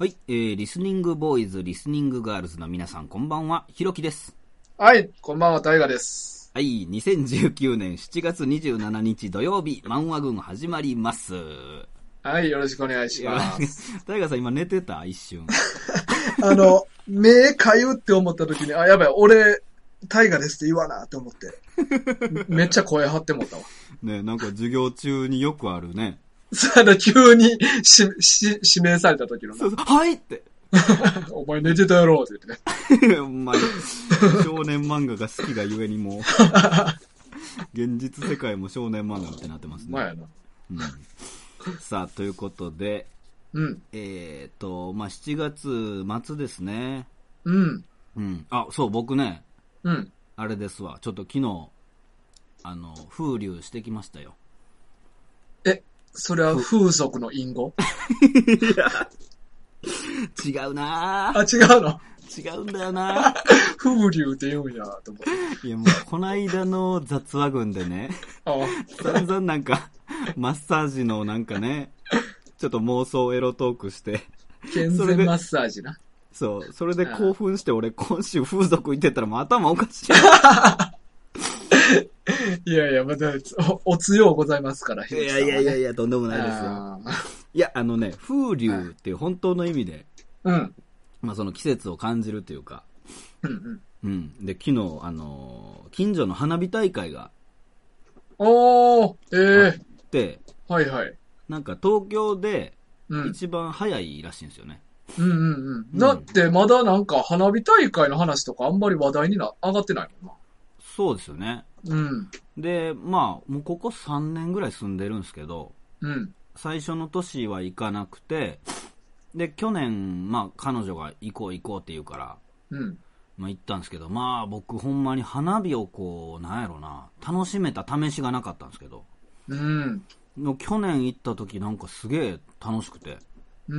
はい、リスニングボーイズ、リスニングガールズの皆さん、こんばんは。ひろきです。 はい、こんばんは、大河です。 はい、2019年7月27日土曜日、漫画軍始まります。 はい、よろしくお願いします。 大河さん、今寝てた一瞬。 目かゆって思った時に、あ、やばい、俺、大河ですって言わなって思って。めっちゃ声張ってもったわ。 ね、なんか授業中によくあるね。 急に指名された時のな。 そうそう、はいって。 お前寝てたやろって言ってね。 お前、少年漫画が好きがゆえにもう、現実世界も少年漫画ってなってますね。 まあやな。 うん、さあ、ということで、 うん。 まあ、7月末ですね。 うん。 うん。あ、そう、僕ね、 うん。 あれですわ。ちょっと昨日、風流してきましたよ。 それは風俗の隠語？ いや、違うなぁ。 あ、違うの？ 違うんだよなぁ。 風流って言うんやと思って。 いや、もう、こないだの雑話群でね、 あ散々なんか、マッサージのなんかね、ちょっと妄想エロトークして、 健全マッサージな。 そう、それで興奮して俺今週風俗行ってたらもう頭おかしい。 いやいや、また、お強うございますから、 いやいやいやいや、とんでもないですよ。いや、風流っていう本当の意味で、 うん。 まあその季節を感じるというか、 うんうん。 うん。で、昨日、近所の花火大会がおー、 あって、 はいはい。 なんか東京でうん。 一番早いらしいんですよね。 うんうんうん。だってまだなんか花火大会の話とかあんまり話題に上がってないもんな。 そうですよね。 うん。 で、まあ、もうここ3年ぐらい住んでるんですけど、 うん。 最初の年は行かなくて、で、去年、まあ、彼女が行こう行こうって言うから、 うん。 まあ行ったんですけど、まあ僕ほんまに花火をこう、なんやろな、楽しめた試しがなかったんですけど、 うん。 去年行った時なんかすげえ楽しくて、 うん。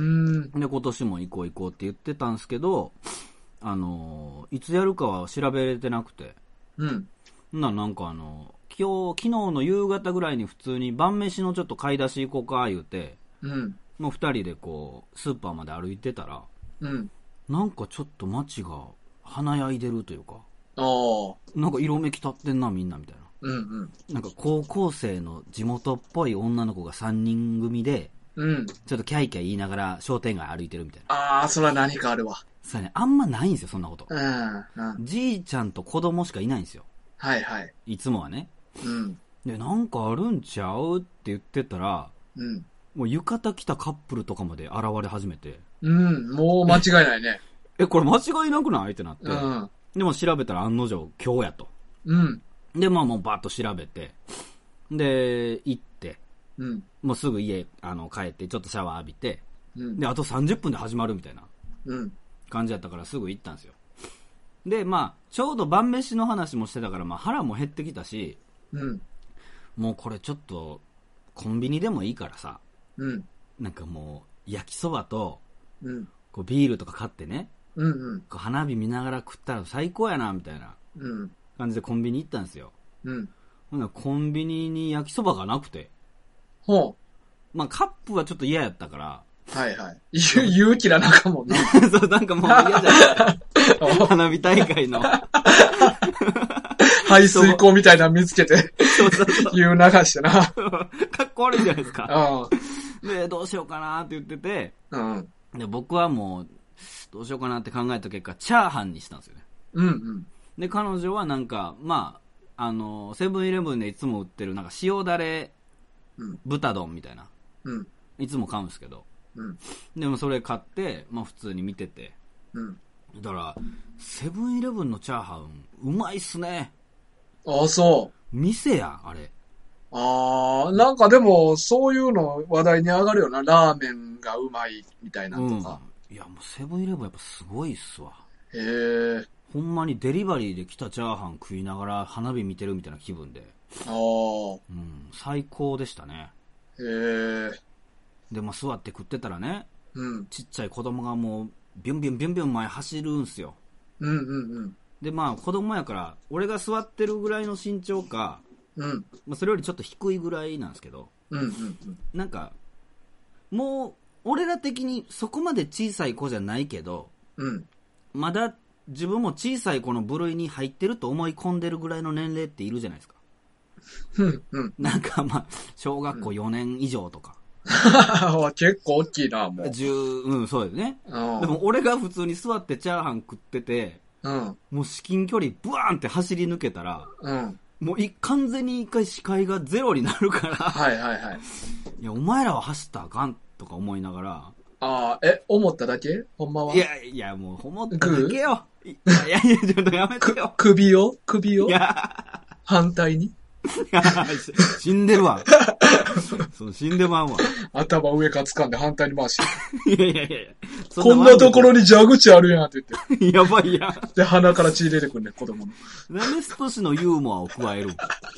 で、今年も行こう行こうって言ってたんですけど、いつやるかは調べれてなくて、 うん。 なんか昨日の夕方ぐらいに普通に晩飯のちょっと買い出し行こうか言うて、 うん。 もう二人でこう、スーパーまで歩いてたら、 うん。 なんかちょっと街が華やいでるというか、 ああ。 なんか色めき立ってんなみんなみたいな。 うんうん。 なんか高校生の地元っぽい女の子が3人組で、 うん。 ちょっとキャイキャイ言いながら商店街歩いてるみたいな。 ああ、それは何かあるわ。 それね、あんまないんですよ、そんなこと。 うん。うん。 じいちゃんと子供しかいないんですよ。 はいはい。 いつもはね。 うん。 で、なんかあるんちゃうって言ってたら、 うん。 もう浴衣着たカップルとかまで現れ始めて、 うん。もう間違いないね。 これ間違いなくないってなって。 うん。 でも調べたら案の定今日やと。 うん。 で、まあもうバーッと調べて、で、行って、 うん。 もうすぐ家、帰ってちょっとシャワー浴びて、 うん。 で、あと30分で始まるみたいなうん。 感じだったからすぐ行ったんですよ。で、まあ、ちょうど晩飯の話もしてたから、まあ腹も減ってきたし、 うん。 もうこれちょっと、コンビニでもいいからさ、 うん。 なんかもう、焼きそばと、 うん。 こうビールとか買ってね、 うん。うん。 こう花火見ながら食ったら最高やな、みたいなうん。 感じでコンビニ行ったんですよ。 うん。 ほんならコンビニに焼きそばがなくて、 ほまあカップはちょっと嫌やったから、 う。はいはい。勇気な中もな。 そう、なんかもう嫌じゃない花火大会の。 排水溝みたいなの見つけて、 そうそうそう。 湯流してな。 かっこ悪いじゃないですか。 うで、どうしようかなって言ってて、 ん。うん。 で、僕はもう、どうしようかなって考えた結果、チャーハンにしたんですよね。 うんうん。 で、彼女はなんか、まあ、セブンイレブンでいつも売ってる、なんか塩だれうん豚丼みたいな、 うんいつも買うんですけど、 うんでもそれ買って、まあ普通に見てて、 うんだから、セブンイレブンのチャーハン、うまいっすね。 ああ、そう。 店やん、あれ。 ああ、なんかでも、そういうの話題に上がるよな。ラーメンがうまいみたいなうん。 んとか。 いや、もうセブンイレブンやっぱすごいっすわ。 へえ。 ほんまにデリバリーで来たチャーハン食いながら花火見てるみたいな気分で。 ああ。 うん、最高でしたね。 へえ。 で、まあ座って食ってたらね、 うん。 ちっちゃい子供がもう、ビュンビュンビュンビュン前走るんすよ。 うんうんで、まあ子供やから、俺が座ってるぐらいの身長か、 うん。うん。 まあそれよりちょっと低いぐらいなんですけど、 うんうんうん。 なんか、もう、 俺ら的にそこまで小さい子じゃないけど、 うん。 まだ自分も小さい子の部類に入ってると思い込んでるぐらいの年齢っているじゃないですか。 うんうん。 なんかまあ、小学校4年以上とか。 結構大きいな、もう。 うん、そうですね。 ででも俺が普通に座ってチャーハン食ってて、 うん。 もう至近距離ブワーンって走り抜けたら、 うん。 もう完全に一回視界がゼロになるから、 はいはいはい。 いや、お前らは走ったらあかんとか思いながら、 ああ、思っただけほんまは。 いや、もう思っただけよ。いや、ちょっとやめてよ。 首をいや、 反対に死んでるわ。死んでまうわ。 頭上から掴んで反対に回しいや。 こんなところに蛇口あるやんって言って。 やばいやん。 で、鼻から血出てくんねん、子供の。 なんで少しのユーモアを加える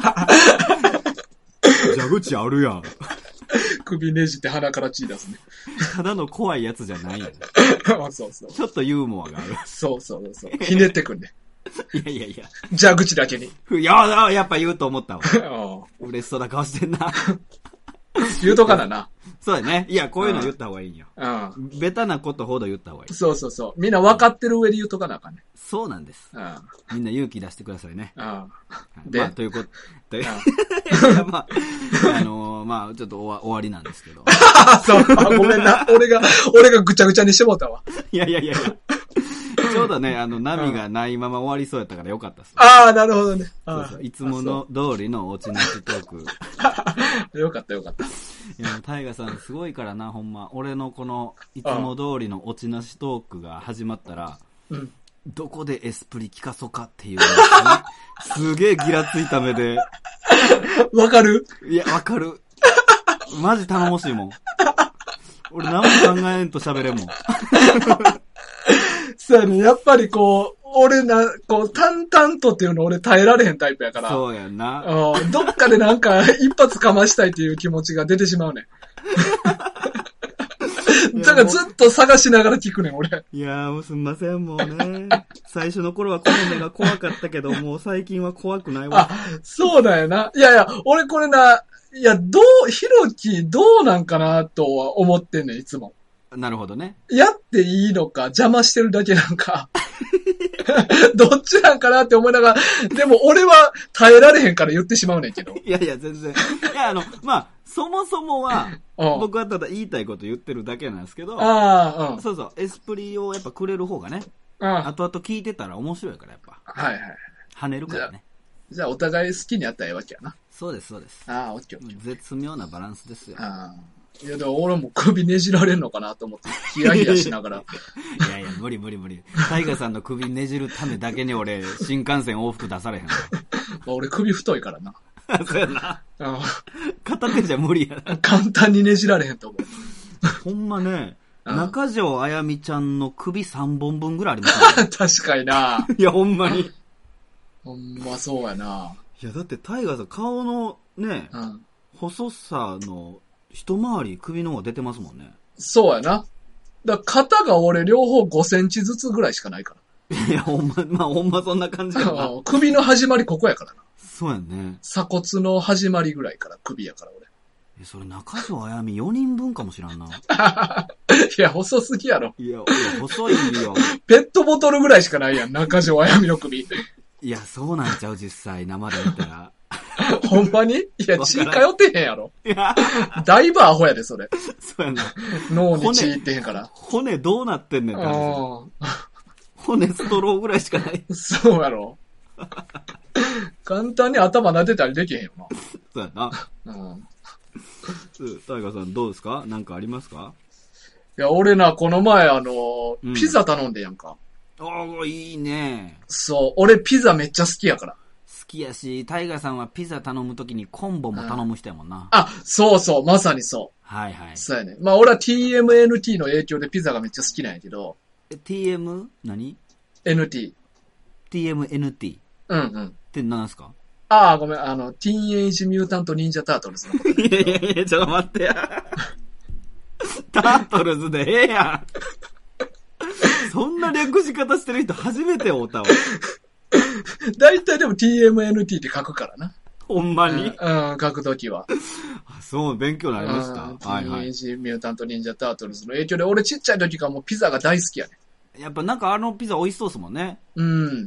蛇口あるやん。 首ねじって鼻から血出すね。 ただの怖いやつじゃないやん。 そうそう。 ちょっとユーモアがある。 そう。ひねってくんね。 いや。 蛇口だけに。 やっぱ言うと思ったわ。 うん。 嬉しそうな顔してんな。 言うとかなな。 そうだね。いや、こういうの言った方がいいんよ。 うん。 ベタなことほど言った方がいい。 そう。みんな分かってる上で言うとかなあかんね。 そうなんです。 うん。 みんな勇気出してくださいね。 うん。 で、まあ、ということで、まあ、ちょっと終わりなんですけど。 そう。ごめんな。俺がぐちゃぐちゃにしてもうたわ。 いや。ちょうどね、波がないまま終わりそうやったからよかったっす、ね。 ああ、なるほどね。 そう。いつもの通りの落ちなしトーク。 よかった。 いや、タイガさんすごいからな、ほんま。俺のこの、いつも通りの落ちなしトークが始まったら、どこでエスプリ聞かそうかっていう、すげえギラついた目で。 わかる？ いや、わかる。マジ頼もしいもん。俺何も考えんと喋れんもん。 そうやね。やっぱり俺淡々とっていうの俺耐えられへんタイプやから。 そうやんな。 どっかでなんか一発かましたいっていう気持ちが出てしまうねん。だからずっと探しながら聞くねん、俺。 いやー、もうすんません、もうね。最初の頃はこの目が怖かったけど、もう最近は怖くないわ。 そうだよな。いや、俺これな、ひろきどうなんかなとは思ってんねん、いつも。 なるほどね。 やっていいのか、邪魔してるだけなんか。どっちなんかなって思いながら、でも俺は耐えられへんから言ってしまうねんけど。 いや、全然。いや、まあ、そもそもは、僕はただ言いたいこと言ってるだけなんですけど、そう、エスプリをやっぱくれる方がね、後々聞いてたら面白いから、やっぱ。 はい。 跳ねるからね。 じゃあお互い好きにやったらええわけやな。 そうです。 オッケー。 絶妙なバランスですよ。 いや、でも俺も首ねじられんのかなと思って、ヒヤヒヤしながら。 いや、無理。タイガさんの首ねじるためだけに俺、新幹線往復出されへんわ。 俺首太いからな。 そうやな。片手じゃ無理やな。 簡単にねじられへんと思う。 ほんまね、中条あやみちゃんの首3本分ぐらいありますね。 確かにな。 いや、ほんまに。 ほんまそうやな。 いや、だってタイガさん顔のね、細さの一回り首の方が出てますもんね。 そうやな。だから肩が俺両方5センチずつぐらいしかないから。 いや、ほんまそんな感じやな。 首の始まりここやからな。 そうやね。 鎖骨の始まりぐらいから首やから俺。 それ中条あやみ4人分かもしらんな。 いや、細すぎやろ。 いや、細いよ。 ペットボトルぐらいしかないやん、中条あやみの首。 いや、そうなんちゃう、実際、生で見たら。 ほんまに？いや、血通ってへんやろ。いや。だいぶアホやで、それ。 そうやな。 脳に血いってへんから。 骨どうなってんねんって話。骨ストローぐらいしかない。 そうやろ。簡単に頭撫でたりできへんよな。 そうやな。タイガさんどうですか？なんかありますか？ いや、俺な、この前ピザ頼んでやんか。 いいね。 そう、俺ピザめっちゃ好きやから。 好きやし、タイガさんはピザ頼むときにコンボも頼む人やもんな。 そう、まさにそう。 はい。 そうやね。まあ俺は TMNT の影響でピザがめっちゃ好きなんやけど。 TM? 何？ NT。 TMNT。って何すか？ ごめん、ティーンエイジミュータントニンジャタートルズのこと。 いや、ちょっと待ってや。タートルズでええやん。そんな略し方してる人初めて会うたわ。 だいたいでも TMNT って書くからな。 ほんまに。 書くときは。 そう、勉強になりました。 はいはい。ティーンエイジミュータントニンジャタートルズの影響で、俺ちっちゃい時からもうピザが大好きやね。 やっぱなんかピザ美味しそうですもんね。 うん。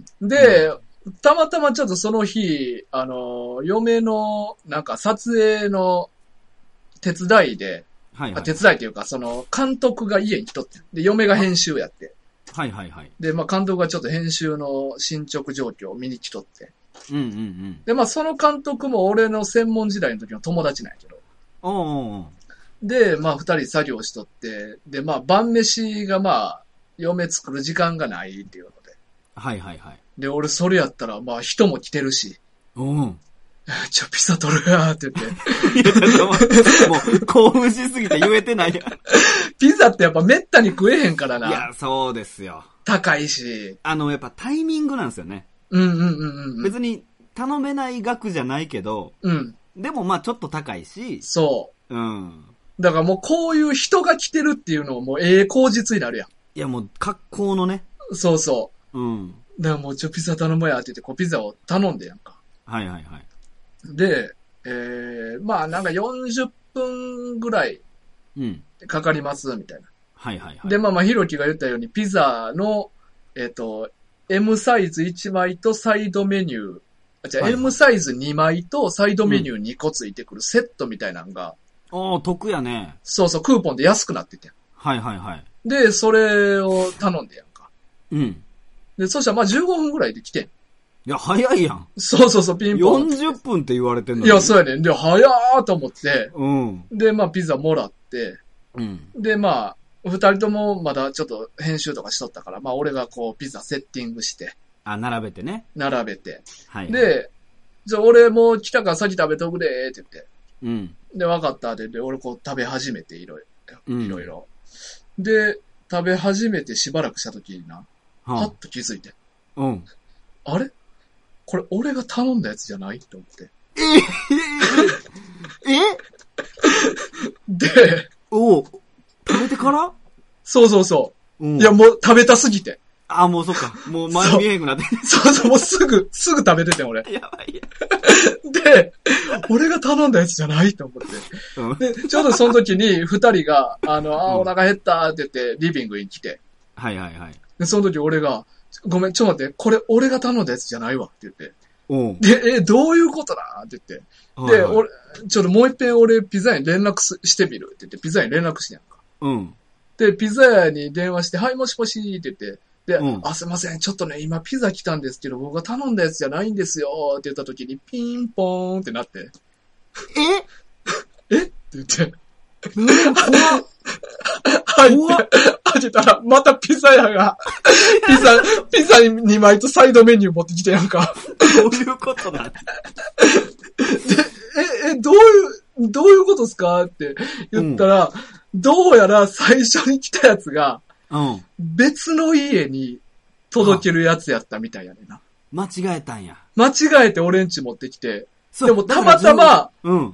で、たまたまちょっとその日、嫁の、なんか撮影の手伝いで、はいはい、手伝いっていうか、監督が家に来とって。で、嫁が編集やって。 はいはいはい。 で、まあ、監督がちょっと編集の進捗状況を見に来とって。 うんうんうん。 で、まあ、その監督も俺の専門時代の時の友達なんやけど。 おで、まあ、二人作業しとって、で、まあ、晩飯がまあ、嫁作る時間がないっていうので。 はいはいはい。 で、俺それやったら、まあ、人も来てるし。 うん。 ピザ取るやーって言って。 いや、ちょっともう、興奮しすぎて言えてないや。 ピザってやっぱめったに食えへんからな。 いや、そうですよ。 高いし。 やっぱタイミングなんですよね。 うんうんうんうん。 別に頼めない額じゃないけど、 うん。 でもまあちょっと高いし。 そう。うん。 だからもうこういう人が来てるっていうのももう口実になるやん。 いやもう格好のね。 そうそう。 うん。 だからもうピザ頼むやって言ってこうピザを頼んでやんか。 はいはいはい。 で、まあなんか40分ぐらいかかりますみたいな。 はいはいはい。 で、まあひろきが言ったようにピザの、M サイズ1枚とサイドメニュー、じゃあ、はいはい、M サイズ2枚とサイドメニュー2個ついてくるセットみたいなのが。 得やね。 そうそう、クーポンで安くなってて。 はいはいはい。 で、それを頼んでやんか。 うん。 で、そしたらまあ15分ぐらいで来てん。 いや、早いやん。 そうそうそう、ピンポン。 40分って言われてんのに。 いや、そうやねん。で、早ーと思って。 うん。 で、まあ、ピザもらって。 うん。 で、まあ、二人ともまだちょっと編集とかしとったから、まあ、俺がこう、ピザセッティングして。 並べてね。 並べて。 はい。 で、じゃあ俺も来たから先食べとくでーって言って。 うん。 で、わかったって。で、俺こう食べ始めて、いろいろ。で、食べ始めてしばらくした時にな、はっと気づいて。 うん。 あれこれ俺が頼んだやつじゃないって思って。で、 食べてからそうそうそう。いや、もう食べたすぎて。 もうそっか。もう前見えへんくなって。 そうそう、もうすぐ食べてて俺。 やばいや。 で、俺が頼んだやつじゃないと思って。で、ちょうどその時に二人が、お腹減ったって言ってリビングに来て。 はいはいはい。 で、その時俺が、ごめん、ちょっと待って、これ俺が頼んだやつじゃないわって言って。で、どういうことだって言って。で、俺、ちょっともう一遍俺ピザ屋に連絡してみるって言って、ピザ屋に連絡してんやんか。 うん。 で、ピザ屋に電話して、はい、もしもしって言って、で、すいません、ちょっとね、今ピザ来たんですけど、僕が頼んだやつじゃないんですよって言った時に、ピンポーンってなって。えって言って。開けたら、またピザ屋が、ピザ2枚とサイドメニュー持ってきてやんか。 どういうことだで、どういうことですかって言ったら、どうやら最初に来たやつが、別の家に届けるやつやったみたいやねんな。 間違えたんや。 間違えて俺んち持ってきて、でもたまたま、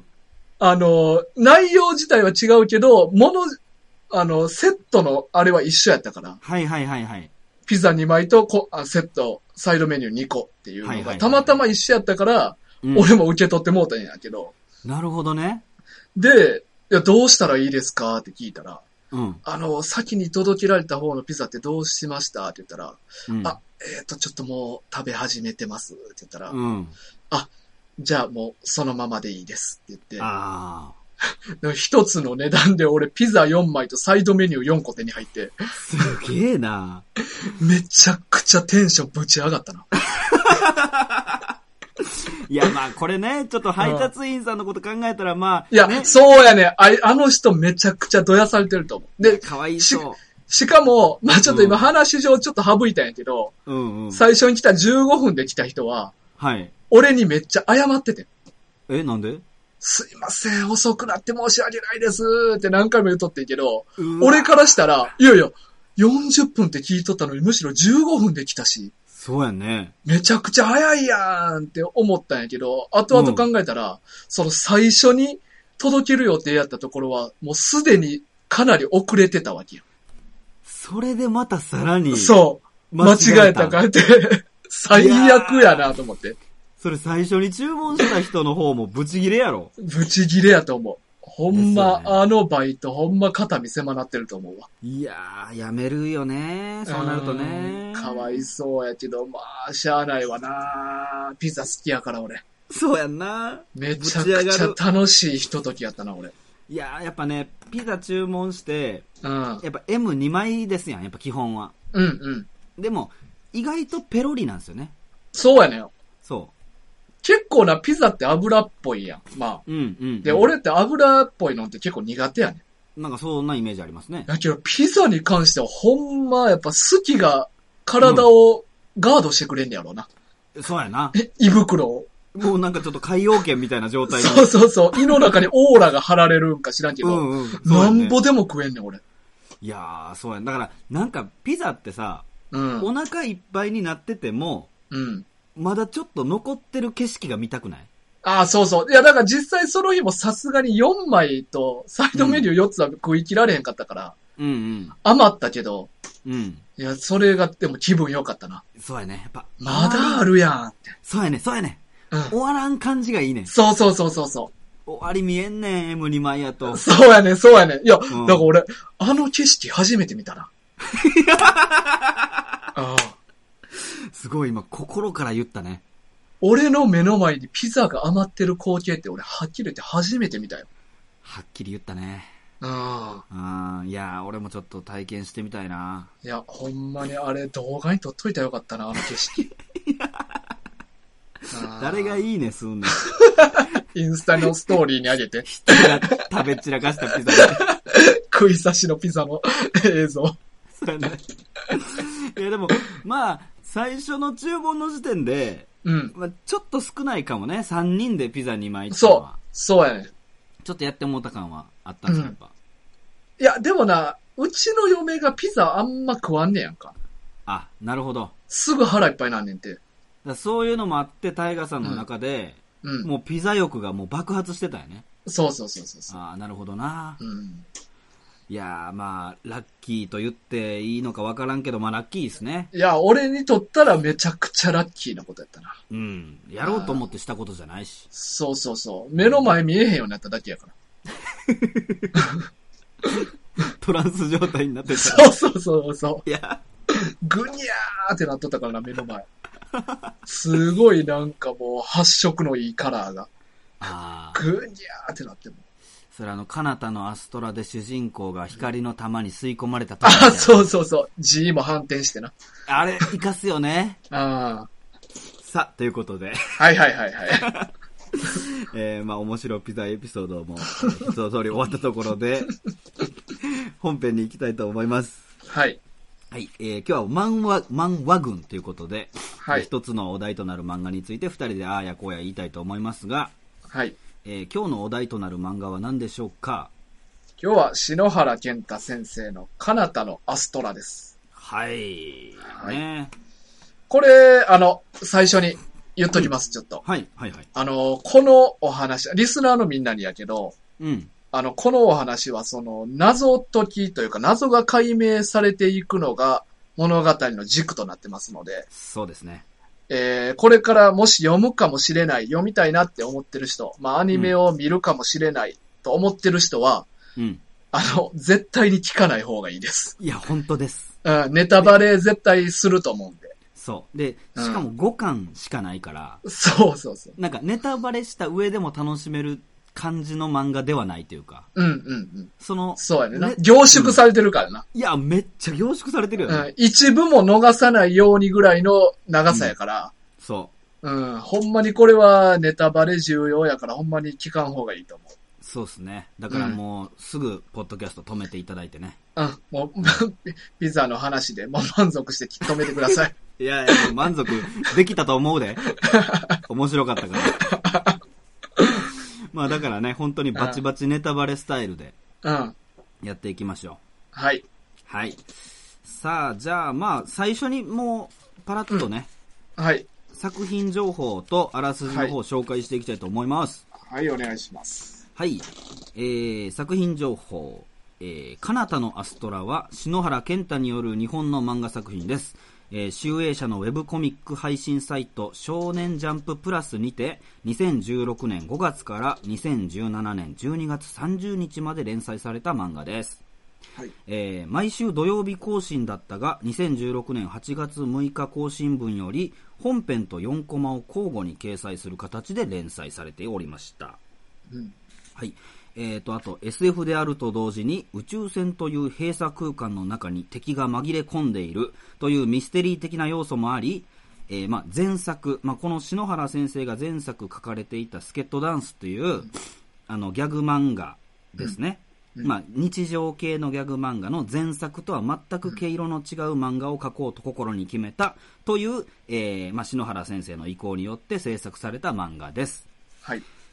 内容自体は違うけど、セットのあれは一緒やったから。 はいはいはいはい。 ピザ2枚とセット、サイドメニュー2個っていうのが、たまたま一緒やったから、俺も受け取ってもうたんやけど。 なるほどね。 で、いや、どうしたらいいですかって聞いたら、先に届けられた方のピザってどうしましたって言ったら、ちょっともう食べ始めてますって言ったら、じゃあもうそのままでいいですって言って、一つの値段で俺ピザ4枚とサイドメニュー4個手に入って。 すげえな。 めちゃくちゃテンションぶち上がったな。 いや、まあこれね、ちょっと配達員さんのこと考えたらまあ、 いや、そうやね。あの人めちゃくちゃどやされてると思う。で、 かわいそう。 しかも、まあちょっと今話上ちょっと省いたんやけど、最初に来た15分で来た人は、俺にめっちゃ謝ってて。 なんですいません、遅くなって申し訳ないですって何回も言うとってんけど、俺からしたら、いやいや、40分って聞いとったのにむしろ15分で来たし。 そうやね。 めちゃくちゃ早いやんって思ったんやけど、後々考えたら、その最初に届ける予定やったところは、もうすでにかなり遅れてたわけよ。 それでまたさらに。 そう。間違えたかって、最悪やなと思って。 それ最初に注文した人の方もブチギレやろ。 ブチギレやと思う。ほんま、 ね、 あのバイトほんま肩身狭なってると思うわ。 いやー、やめるよね。そうなるとね。 かわいそうやけど、まあ、しゃあないわな。ピザ好きやから俺。 そうやんな。 めちゃくちゃ楽しいひとときやったな、俺。 いやー、やっぱね、ピザ注文して、 うん。 やっぱ M2 枚ですやん、やっぱ基本は。 うんうん。 でも、意外とペロリなんですよね。 そうやねん。 そう。 結構なピザって油っぽいやん。まあ。 うんうん、うん。 で、俺って油っぽいのって結構苦手やねん。なんかそんなイメージありますね。 だけど、ピザに関してはほんま、やっぱ好きが体をガードしてくれんねやろうな。 そうやな。 胃袋を。 もうなんかちょっと海洋圏みたいな状態で。 そうそうそう。胃の中にオーラが張られるんか知らんけど。うんうん。なんぼでも食えんねん、俺。 いやー、そうやん。だから、なんかピザってさ、うん、お腹いっぱいになってても、うん。まだちょっと残ってる景色が見たくない？ ああ、そうそう。いや、だから実際その日もさすがに4枚とサイドメニュー4つは食い切られへんかったから、うんうん。余ったけど、うん。いや、それがでも気分良かったな。 そうやね。やっぱ。 まだあるやんって。 そうやね、そうやね。うん。終わらん感じがいいね。 そうそうそうそうそう。 終わり見えんねん、M2 枚やと。 そうやね、そうやね。いや、うん、だから俺、あの景色初めて見たな。 ああ。すごい今、心から言ったね。 俺の目の前にピザが余ってる光景って俺はっきり言って初めて見たよ。 はっきり言ったね。 うん。 いや俺もちょっと体験してみたいな。 いや、ほんまにあれ動画に撮っといたらよかったな、あの景色。 誰がいいねすんのインスタのストーリーに上げて。 人が食べ散らかしたピザ食い刺しのピザの映像。 そうやね。いやでも、まあ、最初の注文の時点で、うん。まあ、ちょっと少ないかもね。3人でピザ2枚っていうのは。 そうやね。 ちょっとやってもうた感はあったんですよ、やっぱ。 いや、でもな、うちの嫁がピザあんま食わんねやんか。 あ、なるほど。 すぐ腹いっぱいなんねんて。 だそういうのもあって、タイガさんの中で、うん、もうピザ欲がもう爆発してたよね。 そうそうそうそう。 ああ、なるほどな。うん。いやー、まあ、ラッキーと言っていいのかわからんけど、まあ、ラッキーですね。 いや、俺にとったらめちゃくちゃラッキーなことやったな。 うん。やろうと思ってしたことじゃないし。 そうそうそう。目の前見えへんようになっただけやから。 トランス状態になってた。 そうそうそうそう。 いや。 ぐにゃーってなっとったからな、目の前。すごいなんかもう発色のいいカラーが。ぐにゃーってなっても。 それカナタのアストラで主人公が光の玉に吸い込まれた時。 あ、そうそうそう。G も反転してな。 あれ、活かすよね。 ああ。 さあ、ということで。 はいはいはいはい。 まあ面白いピザエピソードも、一通り終わったところで、本編に行きたいと思います。 はい。 はい、今日は漫画群ということで、はい、一つのお題となる漫画について二人でああやこうや言いたいと思いますが、 はい。 今日のお題となる漫画は何でしょうか？ 今日は篠原健太先生のカナタのアストラです。 はい。 はい。ね、これ、最初に言っときます、ちょっと。 はい、はい、はい。 このお話、リスナーのみんなにやけど、うん。このお話は謎解きというか謎が解明されていくのが物語の軸となってますので。 そうですね。 これからもし読むかもしれない、読みたいなって思ってる人、まあアニメを見るかもしれないと思ってる人は、うん。絶対に聞かない方がいいです。 いや、本当です。 うん、ネタバレ絶対すると思うんで。 そう。で、しかも5巻しかないから、 そうそうそう。 なんかネタバレした上でも楽しめる感じの漫画ではないというか。 うんうんうん。そうやねな。 ね、 凝縮されてるからな、 うん。いや、めっちゃ凝縮されてるよね。 うん。一部も逃さないようにぐらいの長さやから。 うん、そう。 うん。ほんまにこれはネタバレ重要やからほんまに聞かん方がいいと思う。 そうですね。だからもう、すぐ、ポッドキャスト止めていただいてね。 うん。もう、ピザの話で、もう満足して止めてください。 いやいや、満足できたと思うで。面白かったから。まあだからね、本当にバチバチネタバレスタイルで、やっていきましょう。 はい。 はい。さあ、じゃあまあ、最初にもう、パラッとね、 はい。 作品情報とあらすじの方を紹介していきたいと思います。 はい、お願いします。 はい。作品情報。カナタのアストラは篠原健太による日本の漫画作品です。 集英社のウェブコミック配信サイト少年ジャンププラスにて2016年5月から2017年12月30日まで連載された漫画です。はい。毎週土曜日更新だったが2016年8月6日更新分より本編と4コマを交互に掲載する形で連載されておりました。うん、はい。あと SF であると同時に宇宙船という閉鎖空間の中に敵が紛れ込んでいるというミステリー的な要素もあり、前作、この篠原先生が前作書かれていたスケットダンスという、ギャグ漫画ですね。日常系のギャグ漫画の前作とは全く毛色の違う漫画を描こうと心に決めたという、篠原先生の意向によって制作された漫画です。はい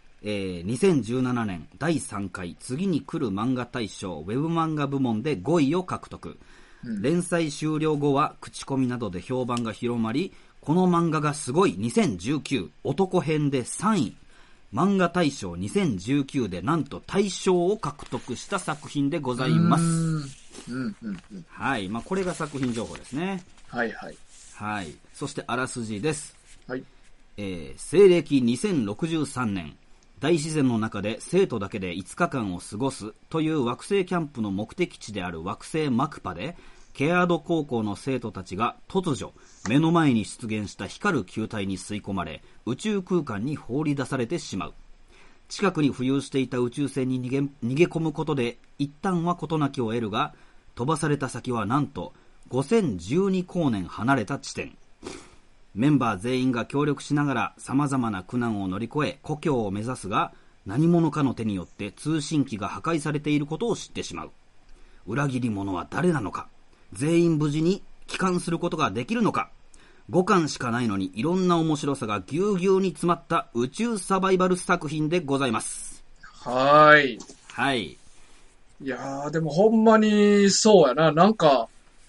。2017年第3回次に来る漫画大賞ウェブ漫画部門で5位を獲得、連載終了後は口コミなどで評判が広まり、この漫画がすごい2019男編で3位、漫画大賞2019でなんと大賞を獲得した作品でございます。はい、これが作品情報ですね。はいはい。はい。そしてあらすじです。はい。西暦2063年大自然の中で生徒だけで5日間を過ごすという惑星キャンプの目的地である惑星マクパで、ケアード高校の生徒たちが突如目の前に出現した光る球体に吸い込まれ宇宙空間に放り出されてしまう。近くに浮遊していた宇宙船に逃げ込むことで一旦は事なきを得るが、飛ばされた先はなんと5012光年離れた地点。メンバー全員が協力しながら様々な苦難を乗り越え故郷を目指すが、何者かの手によって通信機が破壊されていることを知ってしまう。裏切り者は誰なのか、全員無事に帰還することができるのか。5巻しかないのにいろんな面白さがぎゅうぎゅうに詰まった宇宙サバイバル作品でございます。 はい。 はい。 いやー、でもほんまにそうやな。なんか、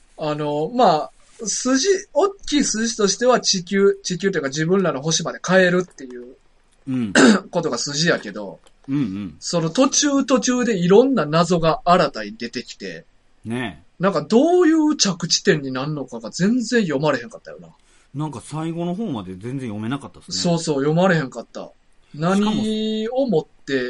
大きい筋としては地球というか自分らの星まで帰るっていう、ことが筋やけど、その途中でいろんな謎が新たに出てきて、ねえ。なんかどういう着地点になるのかが全然読まれへんかったよな。 なんか最後の方まで全然読めなかったですね。 そうそう、読まれへんかった。何をもって、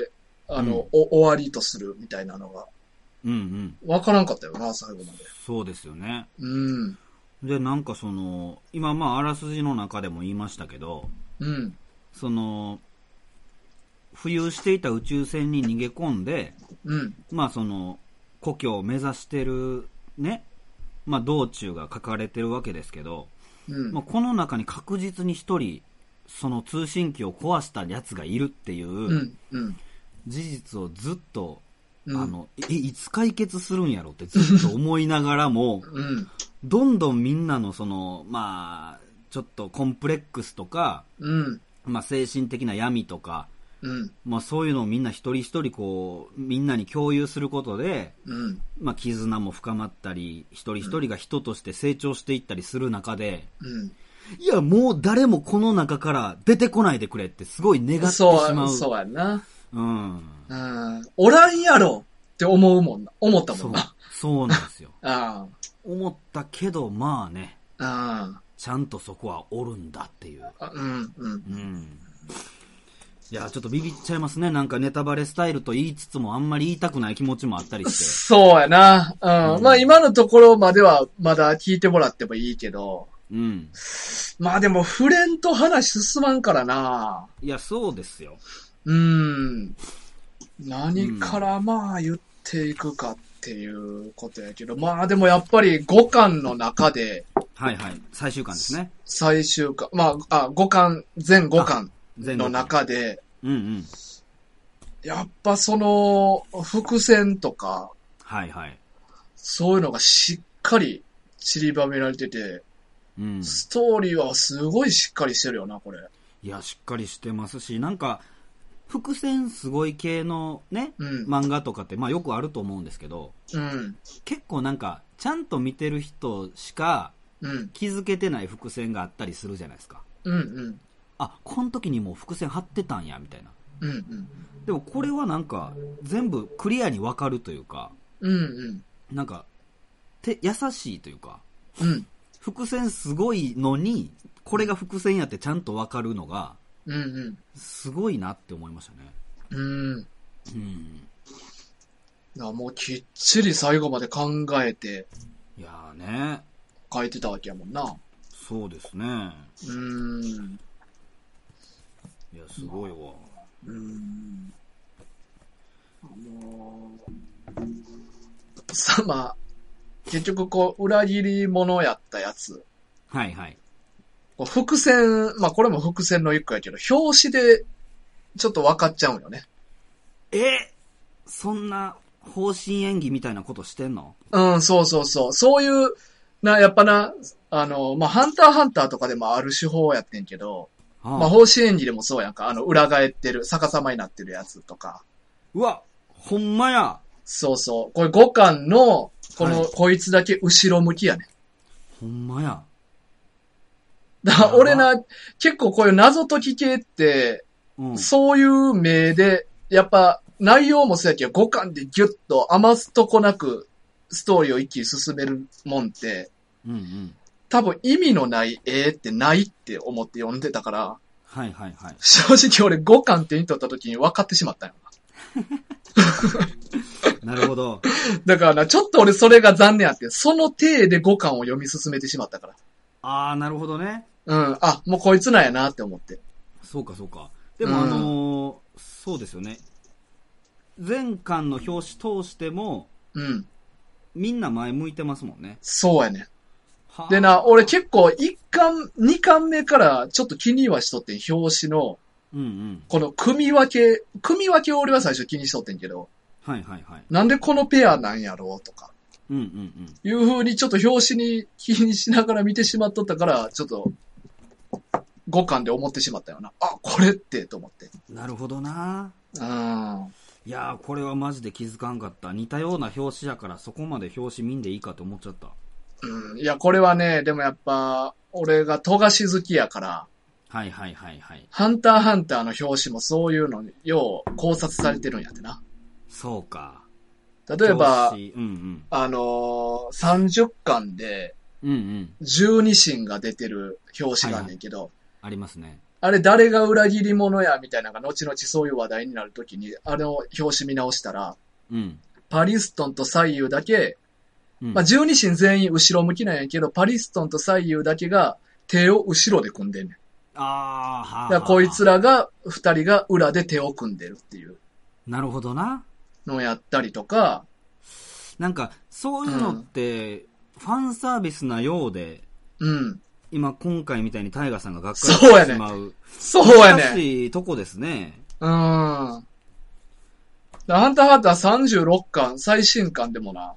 終わりとするみたいなのが。わからんかったよな、最後まで。 そうですよね。で、なんか今あらすじの中でも言いましたけど、浮遊していた宇宙船に逃げ込んで、故郷を目指してるね、道中が書かれてるわけですけど、この中に確実に一人、その通信機を壊した奴がいるっていう、事実をずっと、いつ解決するんやろってずっと思いながらも、どんどんみんなのちょっとコンプレックスとか、精神的な闇とか、そういうのをみんな一人一人みんなに共有することで、絆も深まったり、一人一人が人として成長していったりする中で、いや、もう誰もこの中から出てこないでくれってすごい願ってしまう。 そうやな。おらんやろって思ったもんな。 そうなんですよ。思ったけど、ちゃんとそこはおるんだっていう。いや、ちょっとビビっちゃいますね。なんかネタバレスタイルと言いつつもあんまり言いたくない気持ちもあったりして。 そうやな。今のところまではまだ聞いてもらってもいいけど。でも触れんと話進まんからな。 いや、そうですよ。 何から言っていくかっていうことやけど、でもやっぱり5巻の中で。 はいはい。最終巻ですね。 最終巻。5巻、全5巻の中で、やっぱ伏線とか、そういうのがしっかり散りばめられてて、ストーリーはすごいしっかりしてるよな、これ。 いや、しっかりしてますし、なんか、伏線すごい系のね、漫画とかってよくあると思うんですけど、結構なんかちゃんと見てる人しか気づけてない伏線があったりするじゃないですか。この時にもう伏線張ってたんやみたいな。でもこれはなんか全部クリアに分かるというか、なんか優しいというか、 伏線すごいのに、これが伏線やってちゃんとわかるのが、 うんうん。 すごいなって思いましたね。うん。 もうきっちり最後まで考えて。 いやーね。 書いてたわけやもんな。 そうですね。いや、すごいわ。 まあ、結局こう、裏切り者やったやつ。 はいはい。 伏線、まあこれも伏線の一個やけど、表紙でちょっと分かっちゃうんよね。 そんな方針演技みたいなことしてんの？ うん、そうそうそう。そういう、やっぱな、まあ、ハンターハンターとかでもある手法やってんけど、まあ、方針演技でもそうやんか。裏返ってる、逆さまになってるやつとか。 うわ、ほんまや。 そうそう。これ5巻の、こいつだけ後ろ向きやね。 ほんまや。 だから俺な、結構こういう謎解き系って、そういう目で、やっぱ内容もそうやけど5巻でギュッと余すとこなくストーリーを一気に進めるもんって、多分意味のない絵ってないって思って読んでたから、 はいはいはい。 正直俺5巻手に取った時に分かってしまったよな。なるほど。 だからな、ちょっと俺それが残念あって、その体で5巻を読み進めてしまったから。 あー、なるほどね。 もうこいつなんやなって思って。 そうかそうか。でもそうですよね。前巻の表紙通しても、みんな前向いてますもんね。 そうやね。でな、俺結構1巻、2巻目からちょっと気にはしとってん、表紙の、この組み分けを俺は最初気にしとってんけど、 はいはいはい。 なんでこのペアなんやろうとか、いう風にちょっと表紙に気にしながら見てしまっとったから、ちょっと、5巻で思ってしまったよな。あ、これってと思って。 なるほどな。いやー、これはマジで気づかんかった。似たような表紙やからそこまで表紙見んでいいかと思っちゃった。 いや、これはね、でもやっぱ、俺が富樫好きやから、 はいはいはいはい。 ハンターハンターの表紙もそういうのよう考察されてるんやってな。 そうか。 例えば、30巻で、十二神が出てる表紙があんねんけど、 ありますね。 あれ誰が裏切り者やみたいなのが後々そういう話題になるときに、表紙見直したら、パリストンと左右だけ、まあ、十二神全員後ろ向きなんやけど、パリストンと左右だけが手を後ろで組んでんねん。だからこいつらが、二人が裏で手を組んでるっていう。 なるほどな。 のをやったりとか。 なんか、そういうのって、ファンサービスなようで、今回みたいにタイガさんががっかりしてしまう。 そうやね。 難しいとこですね。 ハンターハンター36巻、最新巻でもな。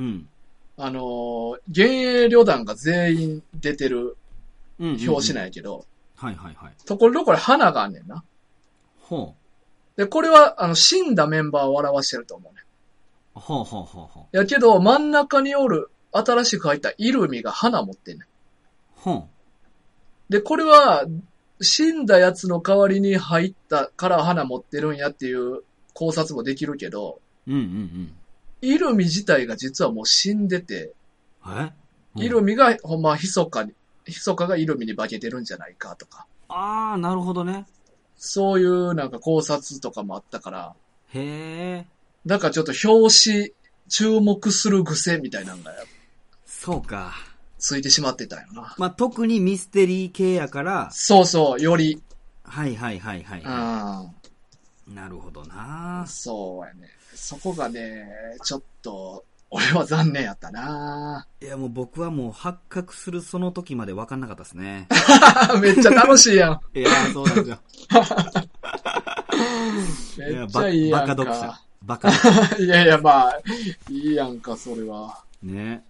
幻影旅団が全員出てる表紙なんやけど。 はいはいはい。 ところどころ花があんねんな。で、これは、死んだメンバーを表してると思うね。やけど、真ん中におる、新しく入ったイルミが花持ってんねん。で、これは、死んだやつの代わりに入ったから花持ってるんやっていう考察もできるけど、イルミ自体が実はもう死んでて、イルミがほんま密かがイルミに化けてるんじゃないかとか。 あー、なるほどね。 そういうなんか考察とかもあったから。 へー。 だからちょっと表紙注目する癖みたいなのがそうか。 ついてしまってたよな。 まあ、特にミステリー系やから。 そうそう、より。 はいはいはいはい。なるほどな。 そうやね。そこがね、ちょっと、俺は残念やったな。 いやもう僕はもう発覚するその時まで分かんなかったですね。 めっちゃ楽しいやん。 いやそうなんですよ。 めっちゃいいやんか。 バカ読者。バカ読者。 いやいや、まあ、いいやんか、それは。 ね。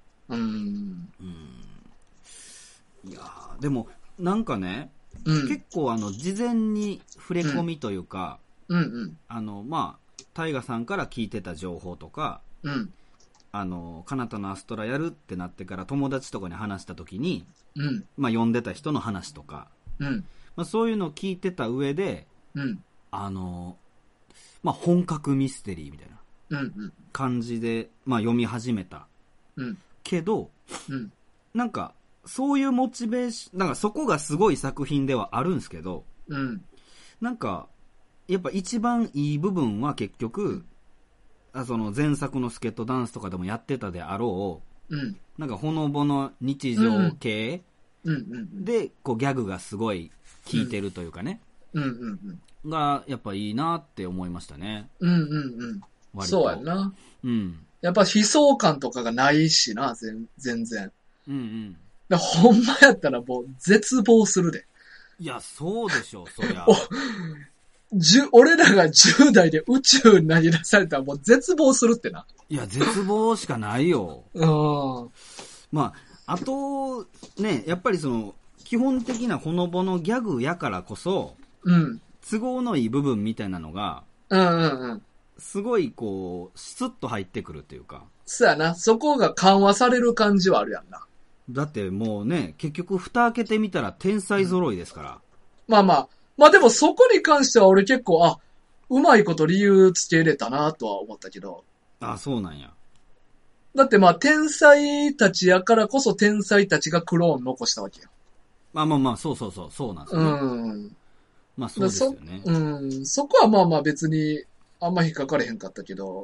いやでも、なんかね、結構事前に触れ込みというか、まあ、タイガさんから聞いてた情報とか、カナタのアストラやるってなってから友達とかに話した時に、まあ読んでた人の話とか、まあ、そういうのを聞いてた上で、まあ本格ミステリーみたいな感じで、まあ読み始めた。けど、なんかそういうモチベーション、なんかそこがすごい作品ではあるんですけど、 うん。 なんか、やっぱ一番いい部分は結局、その前作のスケートダンスとかでもやってたであろう、 うん。 なんかほのぼの日常系で、こうギャグがすごい効いてるというかね、 うんうんうん。 がやっぱいいなって思いましたね。 うんうんうん。 割とそうやんな。 うん。 やっぱ悲壮感とかがないしな、全然。 うんうん。 ほんまやったらもう絶望するで。 いや、そうでしょう、そりゃ。 俺らが10代で宇宙に投げ出されたらもう絶望するってな。 いや、絶望しかないよ。 うん。 まあ、あと、ね、やっぱりその、基本的なほのぼのギャグやからこそ、 うん。 都合のいい部分みたいなのが、 うんうんうん。 すごいこう、スッと入ってくるっていうか。 そうやな。そこが緩和される感じはあるやんな。 だってもうね、結局蓋開けてみたら天才揃いですから。 まあまあ。まあでもそこに関しては俺結構、うまいこと理由つけ入れたなとは思ったけど。 あ、そうなんや。 だってまあ天才たちやからこそ天才たちがクローン残したわけよ。 まあまあまあ、そうそうそう、そうなんですよね。うん。まあそうですよね。 そこはまあまあ別にあんま引っかかれへんかったけど、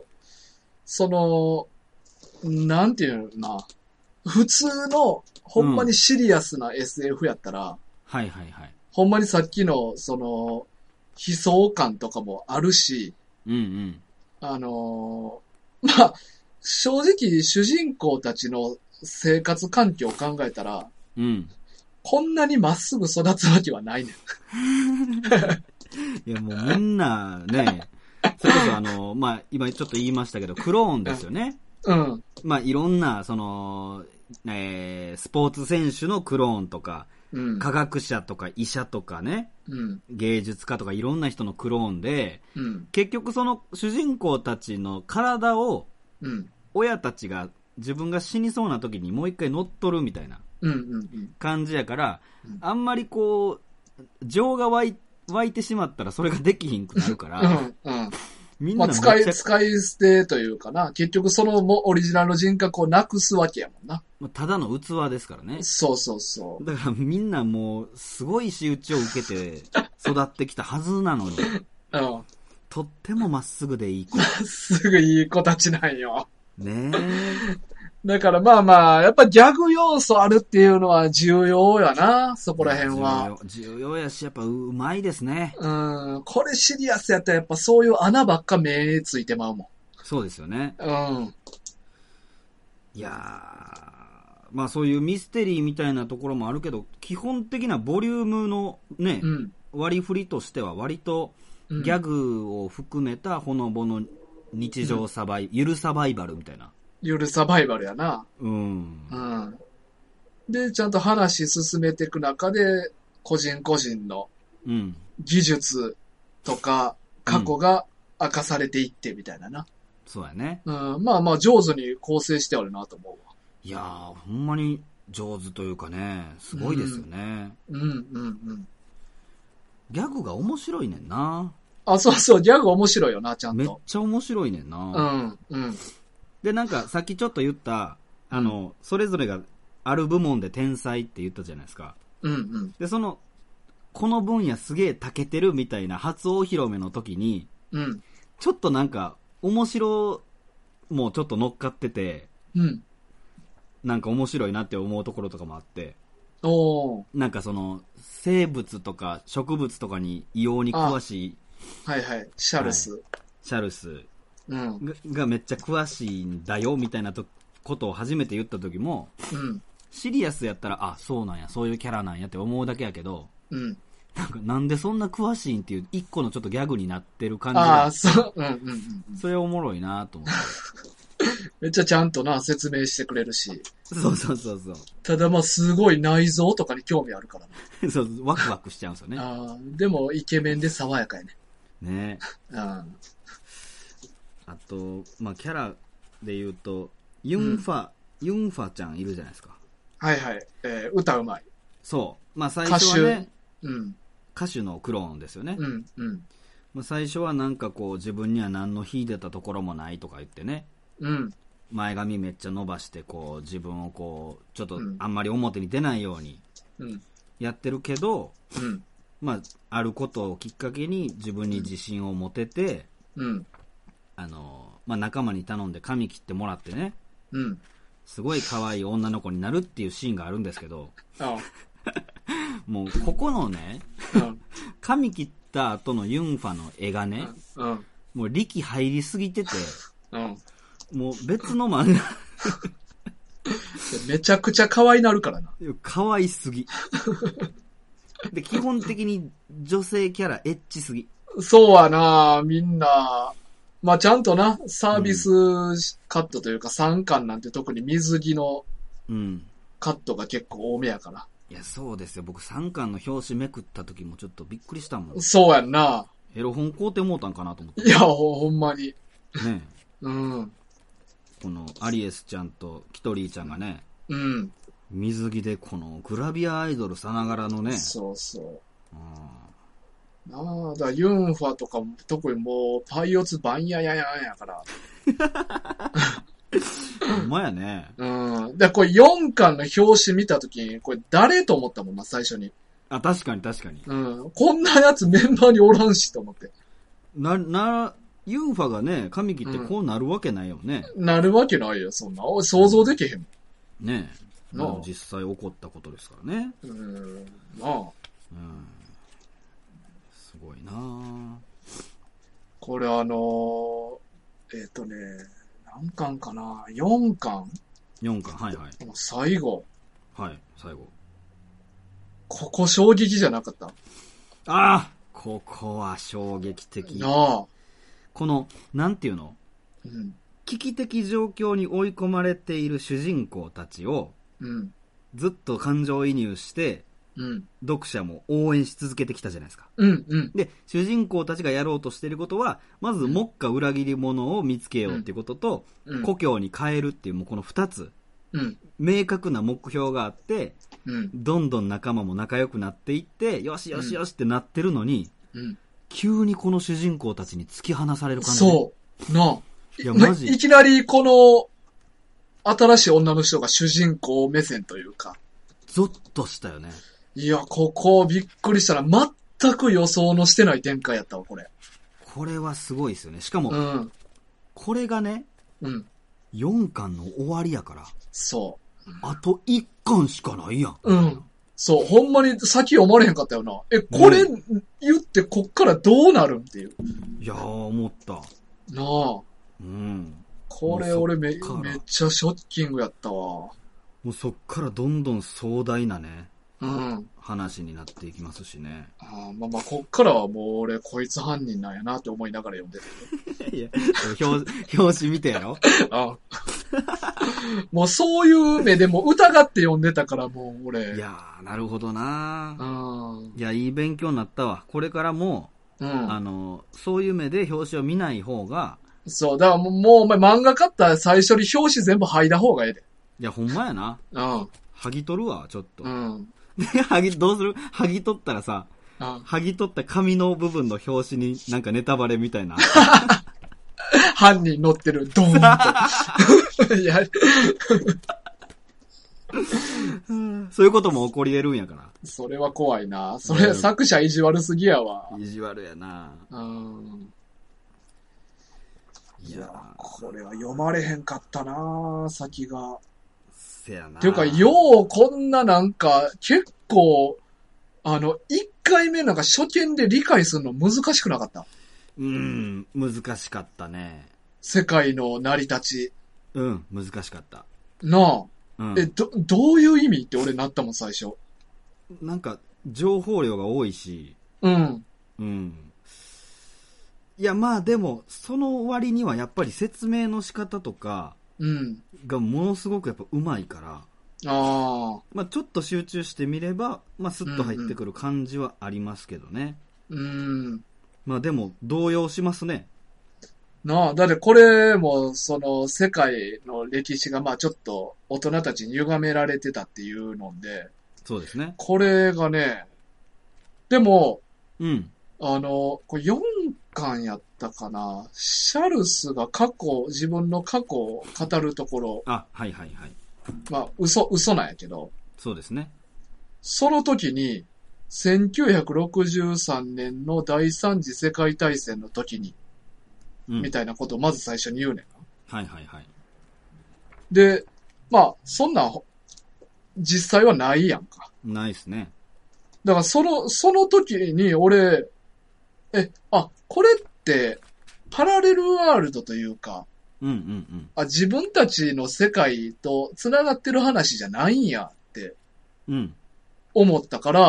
なんていうのな。普通の、ほんまにシリアスな SF やったら、 はいはいはい。 ほんまにさっきの、悲壮感とかもあるし、 うんうん。 まあ、正直主人公たちの生活環境を考えたら、 うん。 こんなにまっすぐ育つわけはないねん。 いやもうみんなね、それこそまあ今ちょっと言いましたけど、クローンですよね。 うん。 まあいろんな、スポーツ選手のクローンとか、 うん、 科学者とか医者とかね、 うん、 芸術家とかいろんな人のクローンで、 うん、 結局その主人公たちの体を、親たちが自分が死にそうな時にもう一回乗っ取るみたいな感じやから、あんまりこう、情が湧いてしまったらそれができひんくなるから、 みんな使い捨てというかな。結局そのオリジナルの人格をなくすわけやもんな。 ただの器ですからね。 そうそうそう。 だからみんなもう、すごい仕打ちを受けて育ってきたはずなのに。とってもまっすぐでいい子。 まっすぐいい子たちなんよ。 ねえ。 だからまあまあ、やっぱギャグ要素あるっていうのは重要やな、そこら辺は。 重要やし、やっぱうまいですね。 これシリアスやったらやっぱそういう穴ばっか目ついてまうもん。 そうですよね。いやー、まあそういうミステリーみたいなところもあるけど、基本的なボリュームのね、割り振りとしては割とギャグを含めたほのぼの日常ゆるサバイバルみたいな。 ゆるサバイバルやな。で、ちゃんと話進めていく中で、個人個人の技術とか過去が明かされていってみたいなな。 そうやね。 まあまあ上手に構成してあるなと思うわ。 いやー、ほんまに上手というかね、すごいですよね。ギャグが面白いねんな。 そうそう、ギャグ面白いよな、ちゃんと。 めっちゃ面白いねんな。で、なんか、さっきちょっと言った、それぞれがある部門で天才って言ったじゃないですか。で、この分野すげえ長けてるみたいな初お披露目の時に、ちょっとなんか、面白もうちょっと乗っかってて、なんか面白いなって思うところとかもあって、なんか生物とか植物とかに異様に詳しい、 シャルス。 シャルス。がめっちゃ詳しいんだよみたいなことを初めて言った時も、シリアスやったらそうなんや、そういうキャラなんやって思うだけやけど、なんでそんな詳しいんっていう一個のちょっとギャグになってる感じが、それおもろいなと思って。 めっちゃちゃんとな説明してくれるし。 そう。 ただまあすごい内臓とかに興味あるからね。そう、ワクワクしちゃうんですよね。 でもイケメンで爽やかやね。 ね。あと、まあ、キャラで言うと、ユンファちゃんいるじゃないですか。 歌うまい。 そう。まあ、最初はね、歌手のクローンですよね。まあ、最初はなんかこう、自分には何の秀でたところもないとか言ってね。 前髪めっちゃ伸ばして、こう、自分をこう、ちょっとあんまり表に出ないように、やってるけど、まあ、あることをきっかけに自分に自信を持てて、まあ、仲間に頼んで髪切ってもらってね、すごい可愛い女の子になるっていうシーンがあるんですけど、もうここのね、髪切った後のユンファの絵がね、もう力入りすぎてて、もう別の漫画めちゃくちゃ可愛いなるからな。 可愛すぎ。で、基本的に女性キャラエッチすぎ。 そうはな、みんな、まあちゃんとな、サービスカットというか3巻なんて特に水着のカットが結構多めやから。 いや、そうですよ。僕3巻の表紙めくった時もちょっとびっくりしたもん。 そうやんな。 エロ本買うてもうたんかなと思って。 いや、ほんまに。 ねえ。このアリエスちゃんとキトリーちゃんがね、水着でこのグラビアアイドルさながらのね。 そうそう。だからユンファとかも特にもうパイオツバンヤヤヤンやから。 ほんまやね。 で、これ4巻の表紙見たときに、これ誰と思ったもんな、最初に。 あ、確かに確かに。 こんなやつメンバーにおらんしと思って。 ユンファがね、髪切ってこうなるわけないよね。 なるわけないよ、そんな。想像できへんもん。ねえ。実際起こったことですからね。すごいなぁ。 これ何巻かな ?4 巻 ?4 巻、はいはい。 最後。 はい、最後。 ここ衝撃じゃなかった？ ああ、ここは衝撃的。この、なんていうの、危機的状況に追い込まれている主人公たちを、ずっと感情移入して、読者も応援し続けてきたじゃないですか。で、主人公たちがやろうとしていることは、まず目下裏切り者を見つけようっていうことと、故郷に帰るっていう、もうこの2つ、明確な目標があって、どんどん仲間も仲良くなっていって、よしよしよしってなってるのに、急にこの主人公たちに突き放される感じ。 そう。いや、マジ。いきなりこの、新しい女の人が主人公目線というか。 ゾッとしたよね。 いや、ここびっくりしたら、全く予想のしてない展開やったわ、これ。 これはすごいですよね。しかも、これがね、4巻の終わりやから。 そう。 あと1巻しかないやん。 そう、ほんまに先読まれへんかったよな。これ言ってこっからどうなるんっていう。 いやー、思った。 なあ。これ俺めっちゃショッキングやったわ。 もうそっからどんどん壮大なね、話になっていきますしね。 まあ、こっからはもう俺こいつ犯人なんやなって思いながら読んでる。いや、表紙見てやろ。 もうそういう目でも疑って読んでたからもう俺。 いやー、なるほどな。いや、いい勉強になったわ。これからも、そういう目で表紙を見ない方が。 そう、だからもうお前漫画買ったら最初に表紙全部剥いだ方がええで。 いや、ほんまやな。剥ぎ取るわ、ちょっと。で、どうする？剥ぎ取ったらさ、剥ぎ取った紙の部分の表紙になんかネタバレみたいな。 犯人乗ってる、ドーンと。いやそういうことも起こり得るんやから。 それは怖いな。それ作者意地悪すぎやわ。 意地悪やな。 いや、これは読まれへんかったな、先が。 せやな。 ていうか、ようこんななんか、結構、1回目なんか初見で理解するの難しくなかった？ 難しかったね。 世界の成り立ち。 難しかった。 なあ。どういう意味って俺なったもん、最初。 なんか、情報量が多いし。いや、まあでも、その割にはやっぱり説明の仕方とか、がものすごくやっぱ上手いから、まあちょっと集中してみれば、まあスッと入ってくる感じはありますけどね。まあでも、動揺しますね。 なあ、だってこれも、その世界の歴史がまあちょっと大人たちに歪められてたっていうので、 そうですね。 これがね、でも、 これ 4巻やっったかな。シャルスが自分の過去を語るところ。 あ、はいはいはい。 まあ、嘘なんやけど。 そうですね。 その時に、1963年の第三次世界大戦の時に、みたいなことをまず最初に言うねんな。はいはいはい。 で、まあ、そんな、実際はないやんか。 ないっすね。 だからその時に俺、これって、パラレルワールドというか、自分たちの世界と繋がってる話じゃないんやって、思ったから、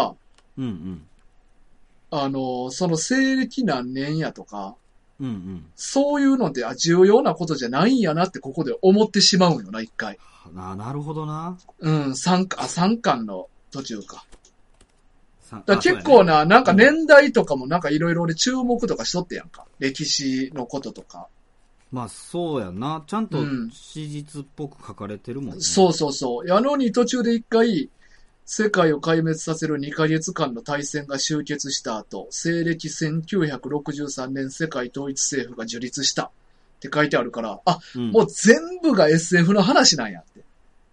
その西暦何年やとか、そういうので、重要なことじゃないんやなってここで思ってしまうんよな、一回。 なるほどな。 3巻の途中か。だ結構な、なんか年代とかもなんかいろいろ俺注目とかしとってやんか。歴史のこととか。 まあそうやな。ちゃんと史実っぽく書かれてるもんね。 そうそうそう。やのに途中で一回、世界を壊滅させる2ヶ月間の大戦が終結した後、西暦1963年世界統一政府が樹立したって書いてあるから、もう全部が SF の話なんやって。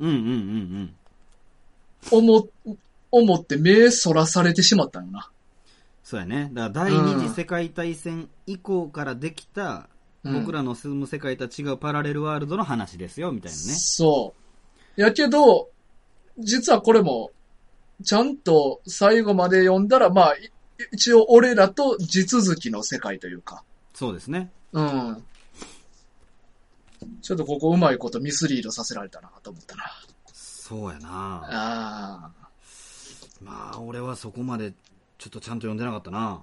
思って目そらされてしまったよな。 そうやね。だから第二次世界大戦以降からできた、僕らの住む世界とは違うパラレルワールドの話ですよ、みたいなね。 そう。やけど、実はこれも、ちゃんと最後まで読んだら、まあ、一応俺らと地続きの世界というか。 そうですね。 ちょっとここうまいことミスリードさせられたなと思ったな。 そうやな。まあ、俺はそこまでちょっとちゃんと読んでなかったな。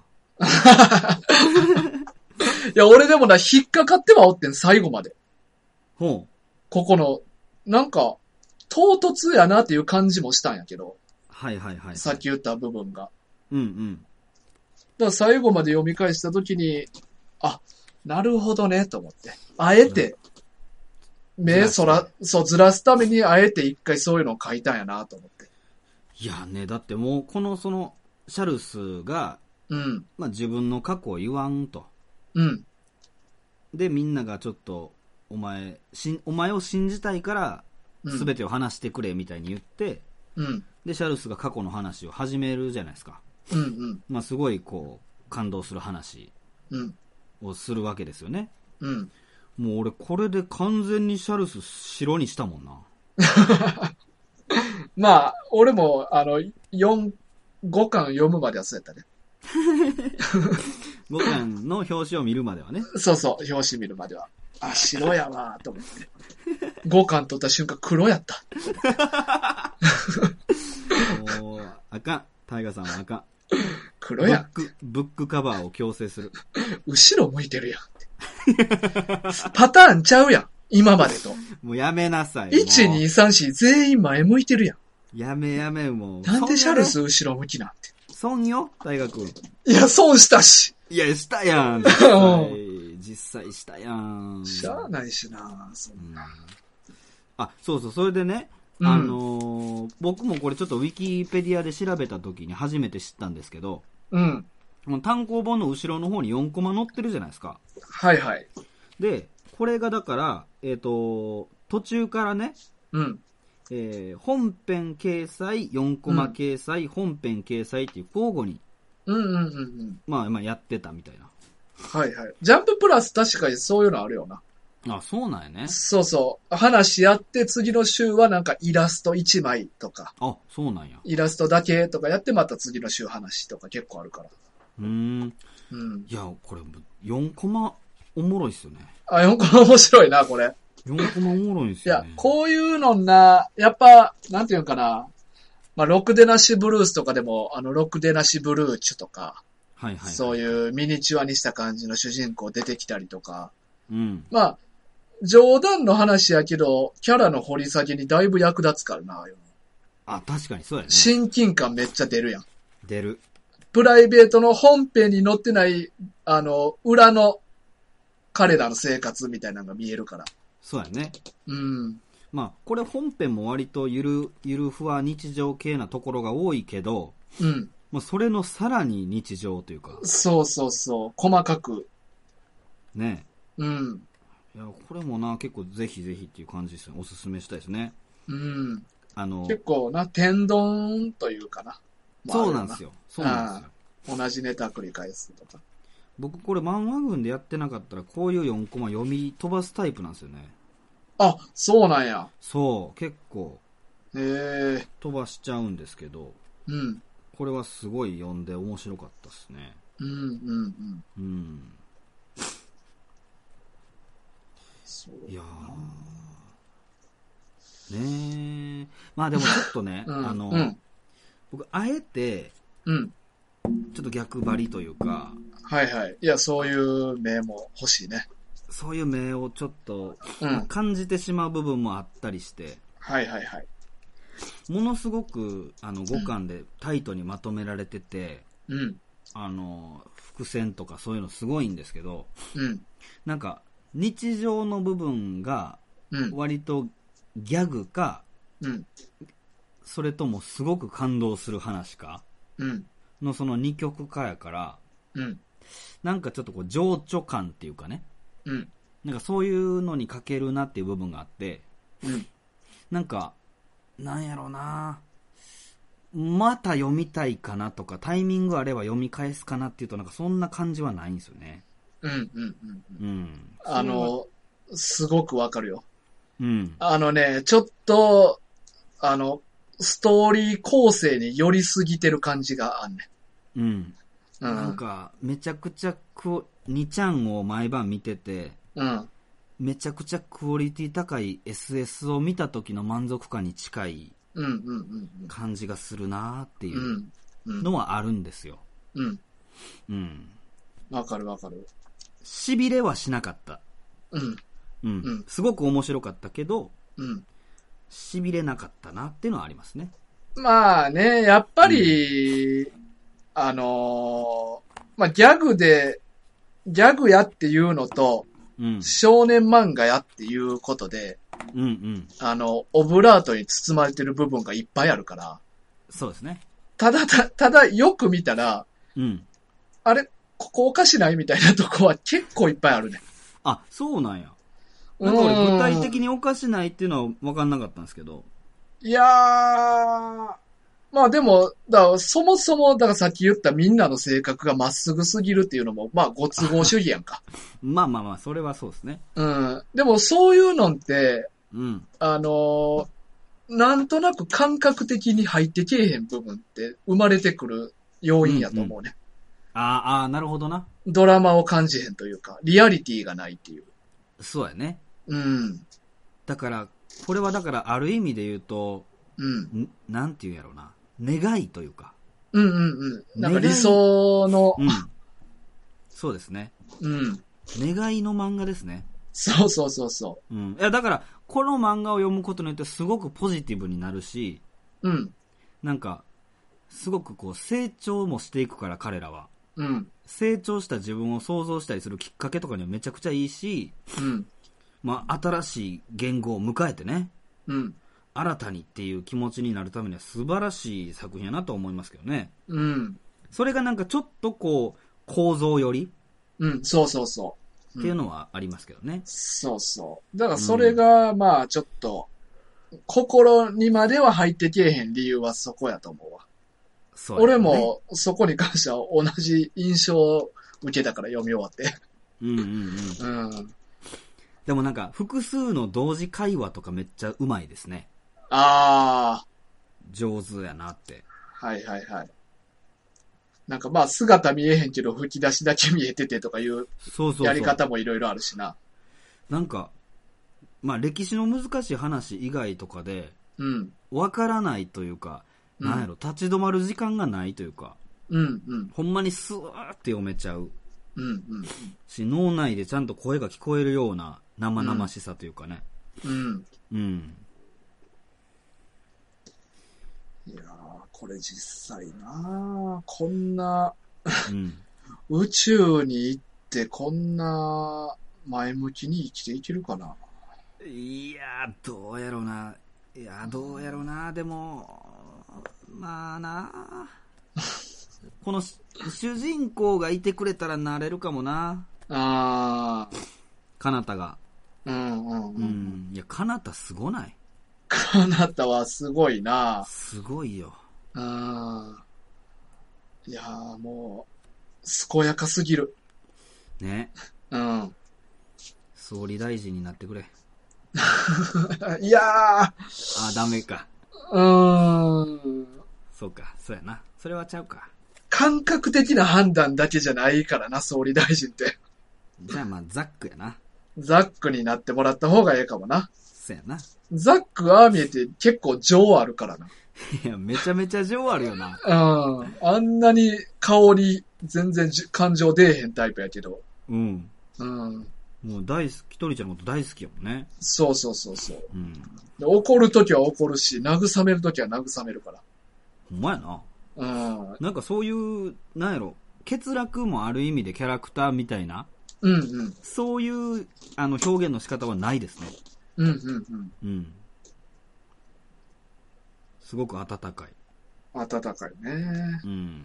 いや、俺でもな、引っかかってはおってん、最後まで。 ここの、なんか、唐突やなっていう感じもしたんやけど。さっき言った部分が。だから最後まで読み返したときに、なるほどね、と思って。あえて、ずらすためにあえて一回そういうのを書いたんやなと思って。 いやね、だってもうシャルスが、まあ自分の過去を言わんと。で、みんながちょっと、お前を信じたいから、すべてを話してくれみたいに言って、で、シャルスが過去の話を始めるじゃないですか。まあすごいこう、感動する話をするわけですよね。もう俺これで完全にシャルス白にしたもんな。 まあ、俺も、5巻読むまではそうやったね。 5巻の表紙を見るまではね。 そうそう、表紙見るまでは。白やわーと思って。5巻取った瞬間黒やった。 もう、あかん。タイガさんはあかん。 黒やん。 ブックカバーを強制する。 後ろ向いてるやん。パターンちゃうやん。今までと。 もうやめなさい。 1、2、3、4全員前向いてるやん。 やめもう。 なんでシャルス後ろ向きなんて。 損よ、大学。 いや、損したし。 いや、したやん。実際したやん。 しゃあないしな、そんな。 そうそう、それでね、僕もこれちょっとウィキペディアで調べた時に初めて知ったんですけど、単行本の後ろの方に4コマ載ってるじゃないですか。 はいはい。 で、これがだから、途中からね、本編掲載、4コマ掲載、本編掲載っていう交互に、まあやってたみたいな。 はいはい。ジャンププラス確かにそういうのあるよな。 そうなんやね。 そうそう。話やって次の週はなんかイラスト1枚とか。 そうなんや。 イラストだけとかやってまた次の週話とか結構あるから。 いや、これ4コマおもろいっすよね。 4コマ面白いな、これ。 4コマおもろいっすよね。 いや、こういうのな、やっぱ、なんていうのかな。まあ、ろくでなしブルースとかでも、ろくでなしブルーチュとか、そういうミニチュアにした感じの主人公出てきたりとか、まあ、冗談の話やけど、キャラの掘り下げにだいぶ役立つからな。 確かにそうやね。 親近感めっちゃ出るやん。 出る。 プライベートの本編に載ってない、裏の彼らの生活みたいなのが見えるから。 そうやね。まあ、これ本編も割とゆるふわ日常系なところが多いけど、まあ、それのさらに日常というか。 そうそうそう。細かく。 ね。 うん。 いや、これもな、結構ぜひぜひっていう感じですね。おすすめしたいですね。 うん。結構な、天丼というかな。 そうなんですよ。そうなんですよ。同じネタ繰り返すとか。 僕これ漫画群でやってなかったらこういう4コマ読み飛ばすタイプなんですよね。 あ、そうなんや。 そう、結構。 飛ばしちゃうんですけど。 うん。 これはすごい読んで面白かったですね。 うんうんうん。うん。 そういやねえ。まあでもちょっとね、僕あえて、ちょっと逆張りというか、 はいはい。いや、そういう目も欲しいね。 そういう目をちょっと、感じてしまう部分もあったりして、 はいはいはい。 ものすごく5巻でタイトにまとめられてて、伏線とかそういうのすごいんですけど、なんか日常の部分が割とギャグか、それともすごく感動する話かのその二極化やから、なんかちょっとこう情緒感っていうかね、なんかそういうのに欠けるなっていう部分があって、なんかなんやろうな、また読みたいかなとかタイミングあれば読み返すかなっていうとなんかそんな感じはないんですよね。 すごくわかるよ。 ちょっとストーリー構成に寄りすぎてる感じがあんね。 なんかめちゃくちゃ2ちゃんを毎晩見てて、めちゃくちゃクオリティ高い SS を見た時の満足感に近い感じがするなっていうのはあるんですよ。 わかるわかる。 痺れはしなかった。すごく面白かったけど、痺れなかったなっていうのはありますね。 まあね、やっぱり、ギャグやっていうのと、少年漫画やっていうことで、オブラートに包まれてる部分がいっぱいあるから。 そうですね。 ただよく見たら、あれ、ここおかしないみたいなとこは結構いっぱいあるね。 あ、そうなんや。なんか俺具体的におかしないっていうのは分かんなかったんですけど。 いやー、まあでも、そもそも、さっき言ったみんなの性格がまっすぐすぎるっていうのも、まあご都合主義やんか。 まあ、それはそうですね。 でもそういうのって、なんとなく感覚的に入ってけえへん部分って生まれてくる要因やと思うね。 なるほどな。 ドラマを感じへんというか、リアリティがないっていう。 そうやね。だから、これはだからある意味で言うと、なんていうんやろうな。願いというか。 なんか理想の。 そうですね。願いの漫画ですね。 そう。 いや、だから、この漫画を読むことによってすごくポジティブになるし、なんか、すごくこう成長もしていくから彼らは。成長した自分を想像したりするきっかけとかにはめちゃくちゃいいし、まあ、新しい言語を迎えてね、新たにっていう気持ちになるためには素晴らしい作品やなと思いますけどね。それがなんかちょっとこう、構造よりそう。 っていうのはありますけどね。 そう。だからそれが、まあちょっと、心にまでは入ってけえへん理由はそこやと思うわ。そうね、俺もそこに関しては同じ印象を受けたから読み終わって。 でもなんか複数の同時会話とかめっちゃうまいですね。上手やなって。 はい。なんかまあ姿見えへんけど吹き出しだけ見えててとかいうやり方もいろいろあるしな。 なんか、まあ歴史の難しい話以外とかで、わからないというか、なんやろ、立ち止まる時間がないというか、ほんまにスーって読めちゃう。し、脳内でちゃんと声が聞こえるような生々しさというかね。 いやー、これ実際なこんな、宇宙に行ってこんな前向きに生きていけるかな。 いやー、どうやろうな。でも、まあなこの主人公がいてくれたらなれるかもな。 ああ。 かなたが。 うんうんうん。 いや、かなたすごない？ かなたはすごいな。 すごいよ。 いやーもう、健やかすぎる。 ね。 うん。 総理大臣になってくれ。 いやー。 あ、ダメか。そうか、そうやな。それはちゃうか。 感覚的な判断だけじゃないからな、総理大臣って。 じゃあまあ、ザックやな。 ザックになってもらった方がええかもな。 そうやな。 ザック、ああ見えて結構情あるからな。 いや、めちゃめちゃ情あるよな。 あんなに顔に全然感情出えへんタイプやけど。 うん。もう大好き、ひとりちゃんのこと大好きやもんね。 そうそうそうそう。で怒るときは怒るし、慰めるときは慰めるから。 ほんまやな。なんかそういう、なんやろ、欠落もある意味でキャラクターみたいな。そういう表現の仕方はないですね。すごく温かい。 温かいね。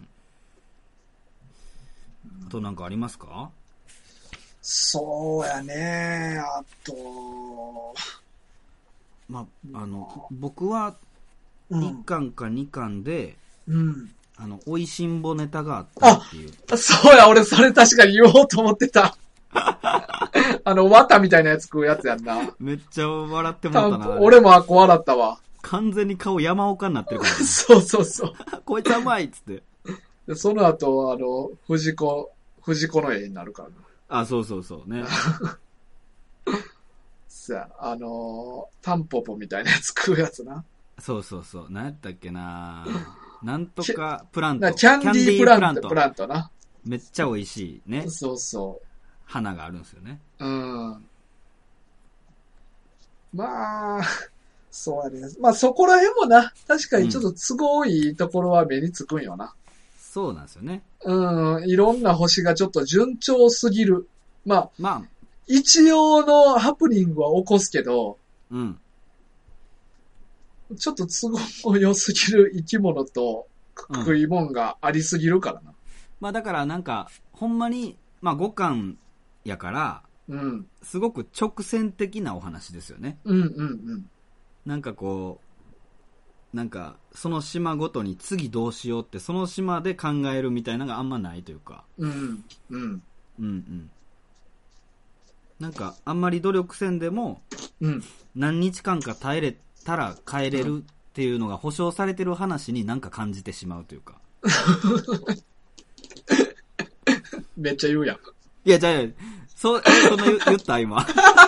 あとなんかありますか？ そうやね。あと、 まあ、僕は1巻か2巻で、おいしんぼネタがあったっていう。 そうや、俺それ確かに言おうと思ってた。綿みたいなやつ食うやつやんな。 めっちゃ笑ってもらったな。 俺も笑ったわ。 完全に顔山岡になってるから、ね。 そうそうそう。 こいつ甘いっつって。 でその後、藤子の絵になるからな。そうそうそうね。 さあ、タンポポみたいなやつ食うやつな。 そうそうそう。何やったっけな。なんとかプラント。 キャンディープラントな。 めっちゃ美味しいね。 そうそう。 花があるんですよね。 まあ、そうやね。まあそこら辺もな、確かにちょっと都合いいところは目につくんよな。 そうなんですよね。 いろんな星がちょっと順調すぎる。まあ、一応のハプニングは起こすけど、ちょっと都合良すぎる生き物と食い物がありすぎるからな。 まあだからなんか、ほんまに、まあ5巻やから、すごく直線的なお話ですよね。なんかこう、なんかその島ごとに次どうしようってその島で考えるみたいなのがあんまないというか。なんかあんまり努力せんでも、何日間か耐えれたら帰れるっていうのが保証されてる話になんか感じてしまうというか。 めっちゃ言うやん。 いや、じゃあ、そんな言った今。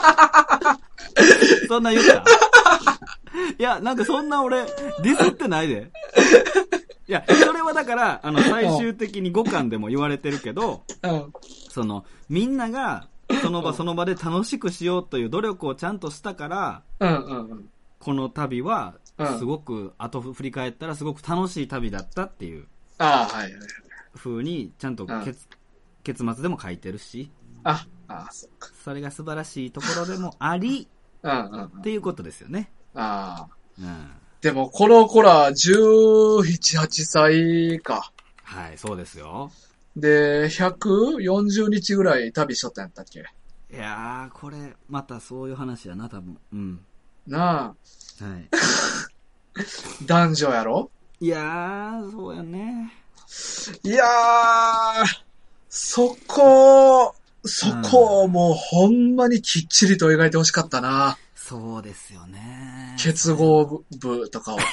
そんな言ったいや、なんかそんな俺、ディスってないで。いや、それはだから、最終的に5巻でも言われてるけど、みんなが、その場その場で楽しくしようという努力をちゃんとしたから、この旅は、すごく、後振り返ったらすごく楽しい旅だったっていう。風に、ちゃんと結末でも書いてるし。 そっか。 それが素晴らしいところでもあり、っていうことですよね。 でも、この子ら、17、8歳か。 はい、そうですよ。 で、140日ぐらい旅しとったんやったっけ？ いやー、これ、またそういう話やな、多分。 なあ。はい。 男女やろ？ いやー、そうやね。 いやー、そこをもうほんまにきっちりと描いてほしかったな。 そうですよね。 結合部とかを。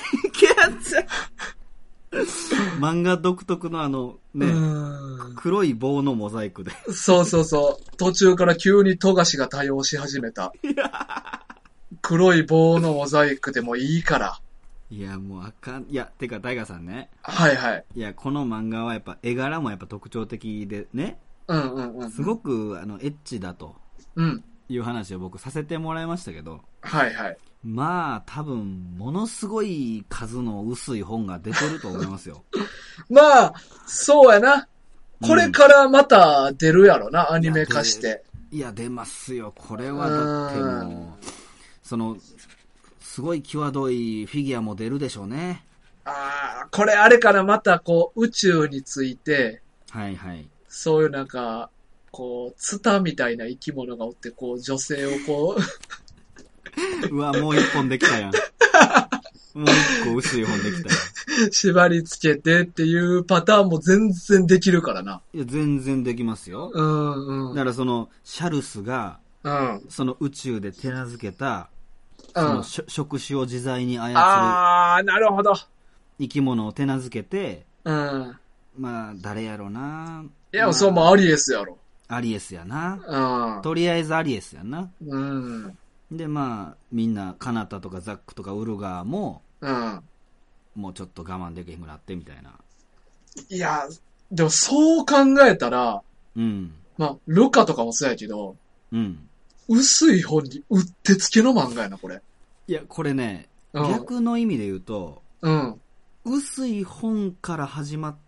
漫画独特の黒い棒のモザイクで。 そうそうそう。途中から急に富樫が多用し始めた。黒い棒のモザイクでもいいから。 いや、もうあかん。いや、てか、大河さんね。 はいはい。 いや、この漫画はやっぱ絵柄もやっぱ特徴的でね。すごく、エッチだと。いう話を僕させてもらいましたけど。 はいはい。 まあ、多分、ものすごい数の薄い本が出てると思いますよ。 まあ、そうやな。これからまた出るやろな、アニメ化して。 いや、出ますよ。これはだってもう、すごい際どいフィギュアも出るでしょうね。 これあれかな、またこう、宇宙について、 はいはい。 そういうなんか、 こう、ツタみたいな生き物がおって、こう、女性をこう、うわ、もう一本できたやん。もう一個薄い本できたやん。縛り付けてっていうパターンも全然できるからな。 いや、全然できますよ。 うんうん。 だからその、シャルスが、 うん。 その宇宙で手なずけた、その触手を自在に操る。 あー、なるほど。 生き物を手なずけて、 うん。 まあ、誰やろな。 いや、そうもアリエスやろ。 アリエスやな。 うん。 とりあえずアリエスやな。 うん。 で、まあ、みんな、カナタとかザックとかウルガーも、 うん。 もうちょっと我慢できへんくなってみたいな。 いや、でもそう考えたら、 うん。 まあ、ルカとかもそうやけど、 うん。 薄い本にうってつけの漫画やな、これ。 いや、これね、 うん、 逆の意味で言うと、 うん。 薄い本から始まって、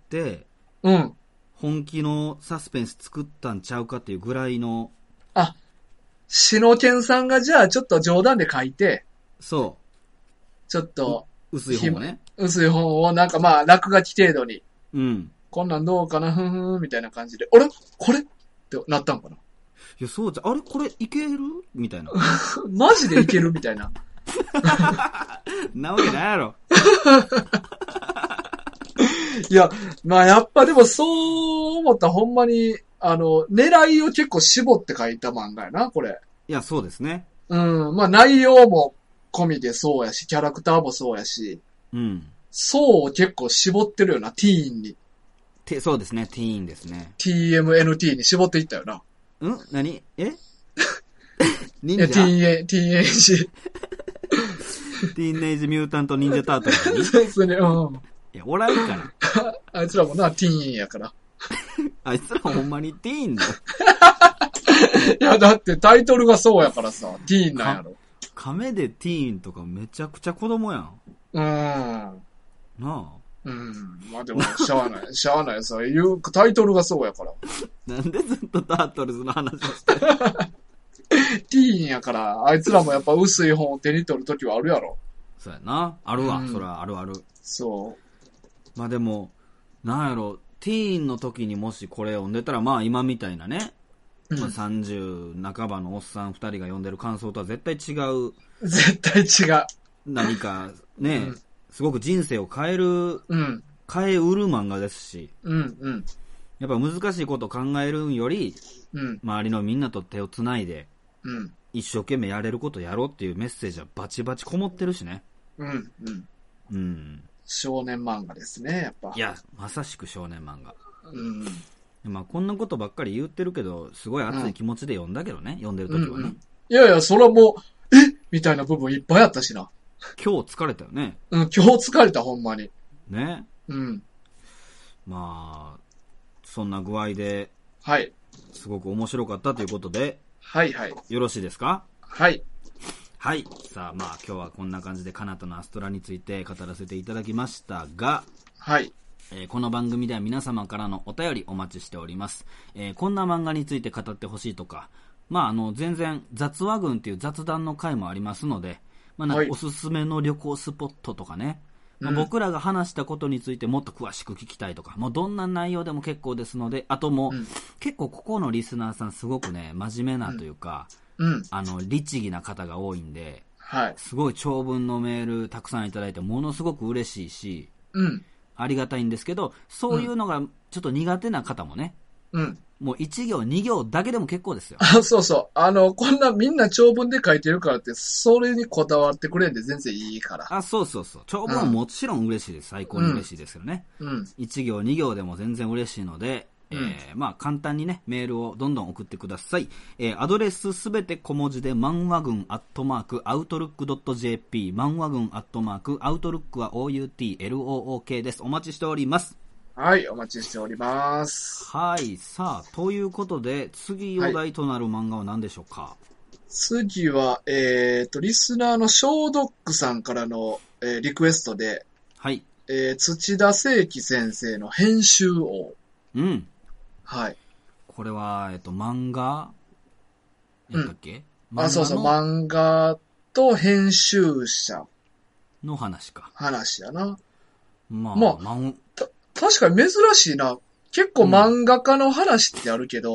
うん。 本気のサスペンス作ったんちゃうかっていうぐらいの。 あ、シノケンさんがじゃあちょっと冗談で書いて、 そう。 ちょっと、 薄い本をね。 薄い本をなんかまあ、落書き程度に。 うん。 こんなんどうかな、ふんふん、みたいな感じで。あれこれってなったんかな。 いや、そうじゃ、あれこれいけるみたいな。 マジでいけるみたいな。 なわけないやろ。 いや、まあやっぱでもそう思ったらほんまに、狙いを結構絞って書いた漫画やな、これ。 いや、そうですね。 うん。まあ内容も込みでそうやし、キャラクターもそうやし、 うん。 そうを結構絞ってるよな、ティーンに。 そうですね、ティーンですね。 TMNT に絞っていったよな。 何忍者ティーンエイジ。 ティーンエイジミュータント忍者タートルにそうですね、うん。 いや、おらんから。 あいつらもな、ティーンやから。 あいつらほんまにティーンだよ。 いや、だってタイトルがそうやからさ、ティーンなんやろ。 亀でティーンとかめちゃくちゃ子供やん。なあ。 うん。まあでも、しゃあない。しゃあないさ。タイトルがそうやから。 なんでずっとタートルズの話をしてるティーンやから、あいつらもやっぱ薄い本を手に取るときはあるやろ。 そうやな。あるわ。そら、あるある。 そう。 まあでも、なんやろ、ティーンの時にもしこれ読んでたら、まあ今みたいなね、まあ、30半ばのおっさん2人が読んでる感想とは絶対違う。 絶対違う。 何かね、すごく人生を変える、変えうる漫画ですし、やっぱ難しいことを考えるんより、周りのみんなと手をつないで、一生懸命やれることやろうっていうメッセージはバチバチこもってるしね。 少年漫画ですね、やっぱ。 いや、まさしく少年漫画。まあこんなことばっかり言ってるけど、すごい熱い気持ちで読んだけどね、読んでる時はね。 いやいや、それはもう、みたいな部分いっぱいあったしな。 今日疲れたよね。 今日疲れた、ほんまに。 ね。まあ、そんな具合で、 はい。 すごく面白かったということで、 はいはい。 よろしいですか？ はい。 はい。さあ、まあ今日はこんな感じでカナタのアストラについて語らせていただきましたが、 はい。 この番組では皆様からのお便りお待ちしております。こんな漫画について語ってほしいとか、まあ全然雑話群っていう雑談の回もありますので、まあなんかおすすめの旅行スポットとかね、まあ、僕らが話したことについてもっと詳しく聞きたいとか、もうどんな内容でも結構ですので、あともう、結構ここのリスナーさんすごくね、真面目なというか、律儀な方が多いんで、すごい長文のメールたくさんいただいてものすごく嬉しいし、ありがたいんですけど、そういうのがちょっと苦手な方もね、もう1行2行だけでも結構ですよ。 そうそう。こんなみんな長文で書いてるからって、それにこだわってくれんで全然いいから。 そうそうそう。長文はもちろん嬉しいです。最高に嬉しいですけどね。1行2行でも全然嬉しいので、まあ簡単にね、メールをどんどん送ってください。アドレスすべて小文字で、漫画軍@outlook.jp、漫画軍@outlook は OUTLOOK です。お待ちしております。 はい、お待ちしております。 はい、さあ、ということで、次お題となる漫画は何でしょうか？ 次は、リスナーのショードックさんからの、リクエストで、 はい。 土田聖輝先生の編集王。はい。 これは、漫画やったっけ？ そうそう、漫画と編集者の話か。 話やな。 まあ、 確かに珍しいな。結構漫画家の話ってあるけど、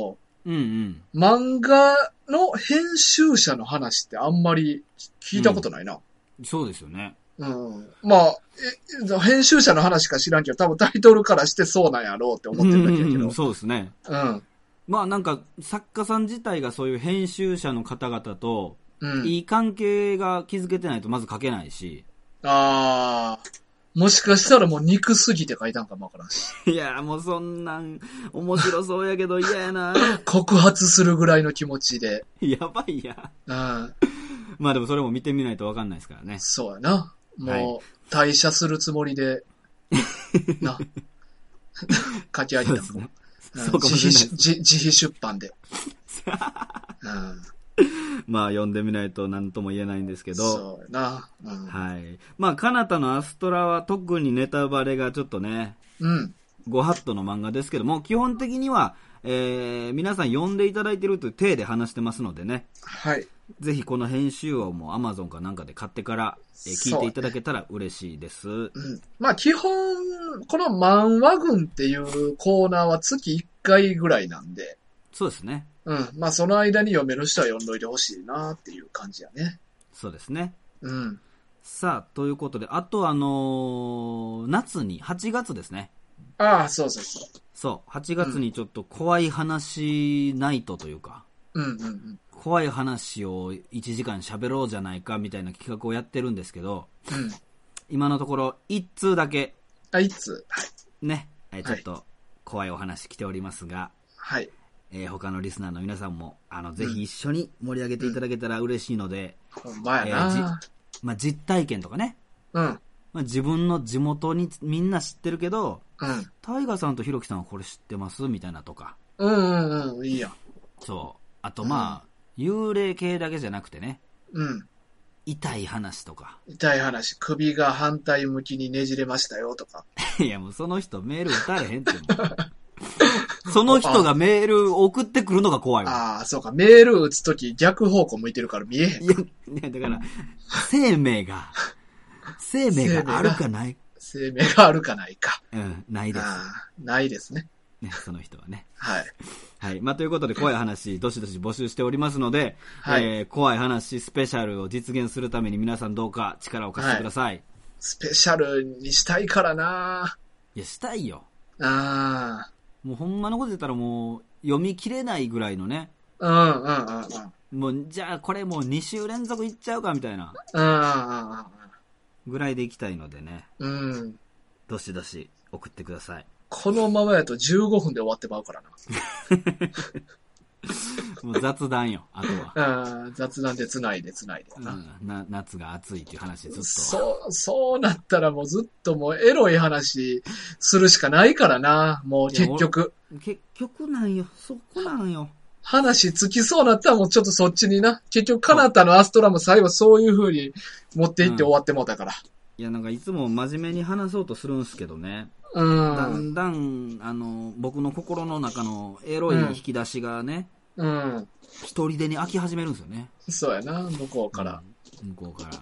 うんうん。 漫画の編集者の話ってあんまり聞いたことないな。 そうですよね。 うん。まあ、編集者の話しか知らんけど、多分タイトルからしてそうなんやろうって思ってるだけやけど。 そうですね。 うん。 まあなんか、作家さん自体がそういう編集者の方々と、 うん。 いい関係が築けてないとまず書けないし。 あー。もしかしたらもう憎すぎて書いたんかもわからんし。 いや、もうそんなん、面白そうやけど嫌やな。 告発するぐらいの気持ちで。 やばいや。 うん。 まあでもそれも見てみないとわかんないですからね。 そうやな。もう、退社するつもりで、な。書き上げたもん。 そうかもしれない。 自費出版で。うん、 まあ読んでみないと何とも言えないんですけど。 そうやな。うん、 はい。まあ、カナタのアストラは特にネタバレがちょっとね、 うん。 ご法度の漫画ですけども、基本的には、皆さん読んでいただいているという体で話してますのでね。 はい。 ぜひこの編集をもう Amazon かなんかで買ってから、聞いていただけたら嬉しいです。うん。 まあ基本、この漫画群っていうコーナーは月1回ぐらいなんで。 そうですね。 うん。まあその間に読める人は読んどいてほしいなっていう感じやね。 そうですね。 うん。 さあ、ということで、あと夏に、8月ですね。 ああ、そうそうそう。 そう、8月にちょっと怖い話ナイトというか、 うんうんうん。 怖い話を1時間喋ろうじゃないかみたいな企画をやってるんですけど、 うん、 今のところ1通だけ、 1通、はい、 ね、ちょっと怖いお話来ておりますが、 はい。 他のリスナーの皆さんもぜひ一緒に盛り上げていただけたら嬉しいので、 ほんまやな、 まあ、実体験とかね、 うん、 まあ、自分の地元にみんな知ってるけど、 うん、 タイガーさんとヒロキさんはこれ知ってますみたいなとか、 うんうんうん、いいや。 そう。あとまあ、幽霊系だけじゃなくてね、 うん。 痛い話とか。 痛い話、首が反対向きにねじれましたよとか。 いやもうその人メール打たれへんってもう。その人がメール送ってくるのが怖いわ。 ああ、そうか。メール打つとき逆方向向いてるから見えへん。 いや、だから、生命があるかない。 生命があるかないか。 うん、ないです。 ないですね。 ね、その人はね。 はい。 はい。まあ、ということで、怖い話、どしどし募集しておりますので、はい、怖い話スペシャルを実現するために皆さんどうか力を貸してください。はい、 スペシャルにしたいからないや、したいよ。 ああ。 もうほんまのこと言ったらもう、読み切れないぐらいのね。 うんうんうんうん。 もう、じゃあこれもう2週連続いっちゃうかみたいな。 うんうんうん。 ぐらいでいきたいのでね。 うん。 どしどし送ってください。 このままやと15分で終わってまうからな。 もう雑談よ、あとは。雑談で繋いでな。夏が暑いっていう話ずっと。 そうなったらもうずっともうエロい話するしかないからな、もう結局。 結局なんよ、そこなんよ。 話つきそうなったらもうちょっとそっちにな。結局カナタのアストラも最後そういう風に持っていって終わってもうたから。 いや、なんかいつも真面目に話そうとするんすけどね。だんだん、僕の心の中のエロい引き出しがね、一人でに飽き始めるんですよね。 そうやな、向こうから。 向こうから。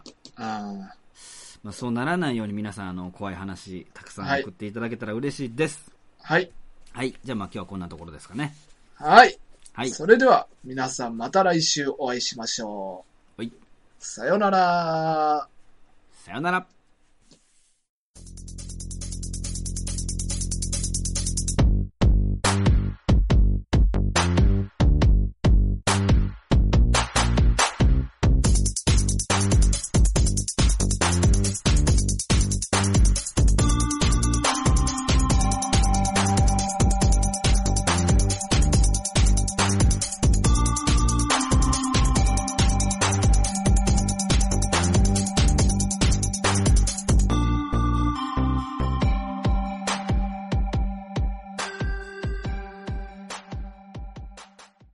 まあ、そうならないように皆さん、怖い話、たくさん送っていただけたら嬉しいです。 はい。 はい。じゃあまあ今日はこんなところですかね。 はい。 はい。 それでは、皆さんまた来週お会いしましょう。 はい。 さよなら。 さよなら。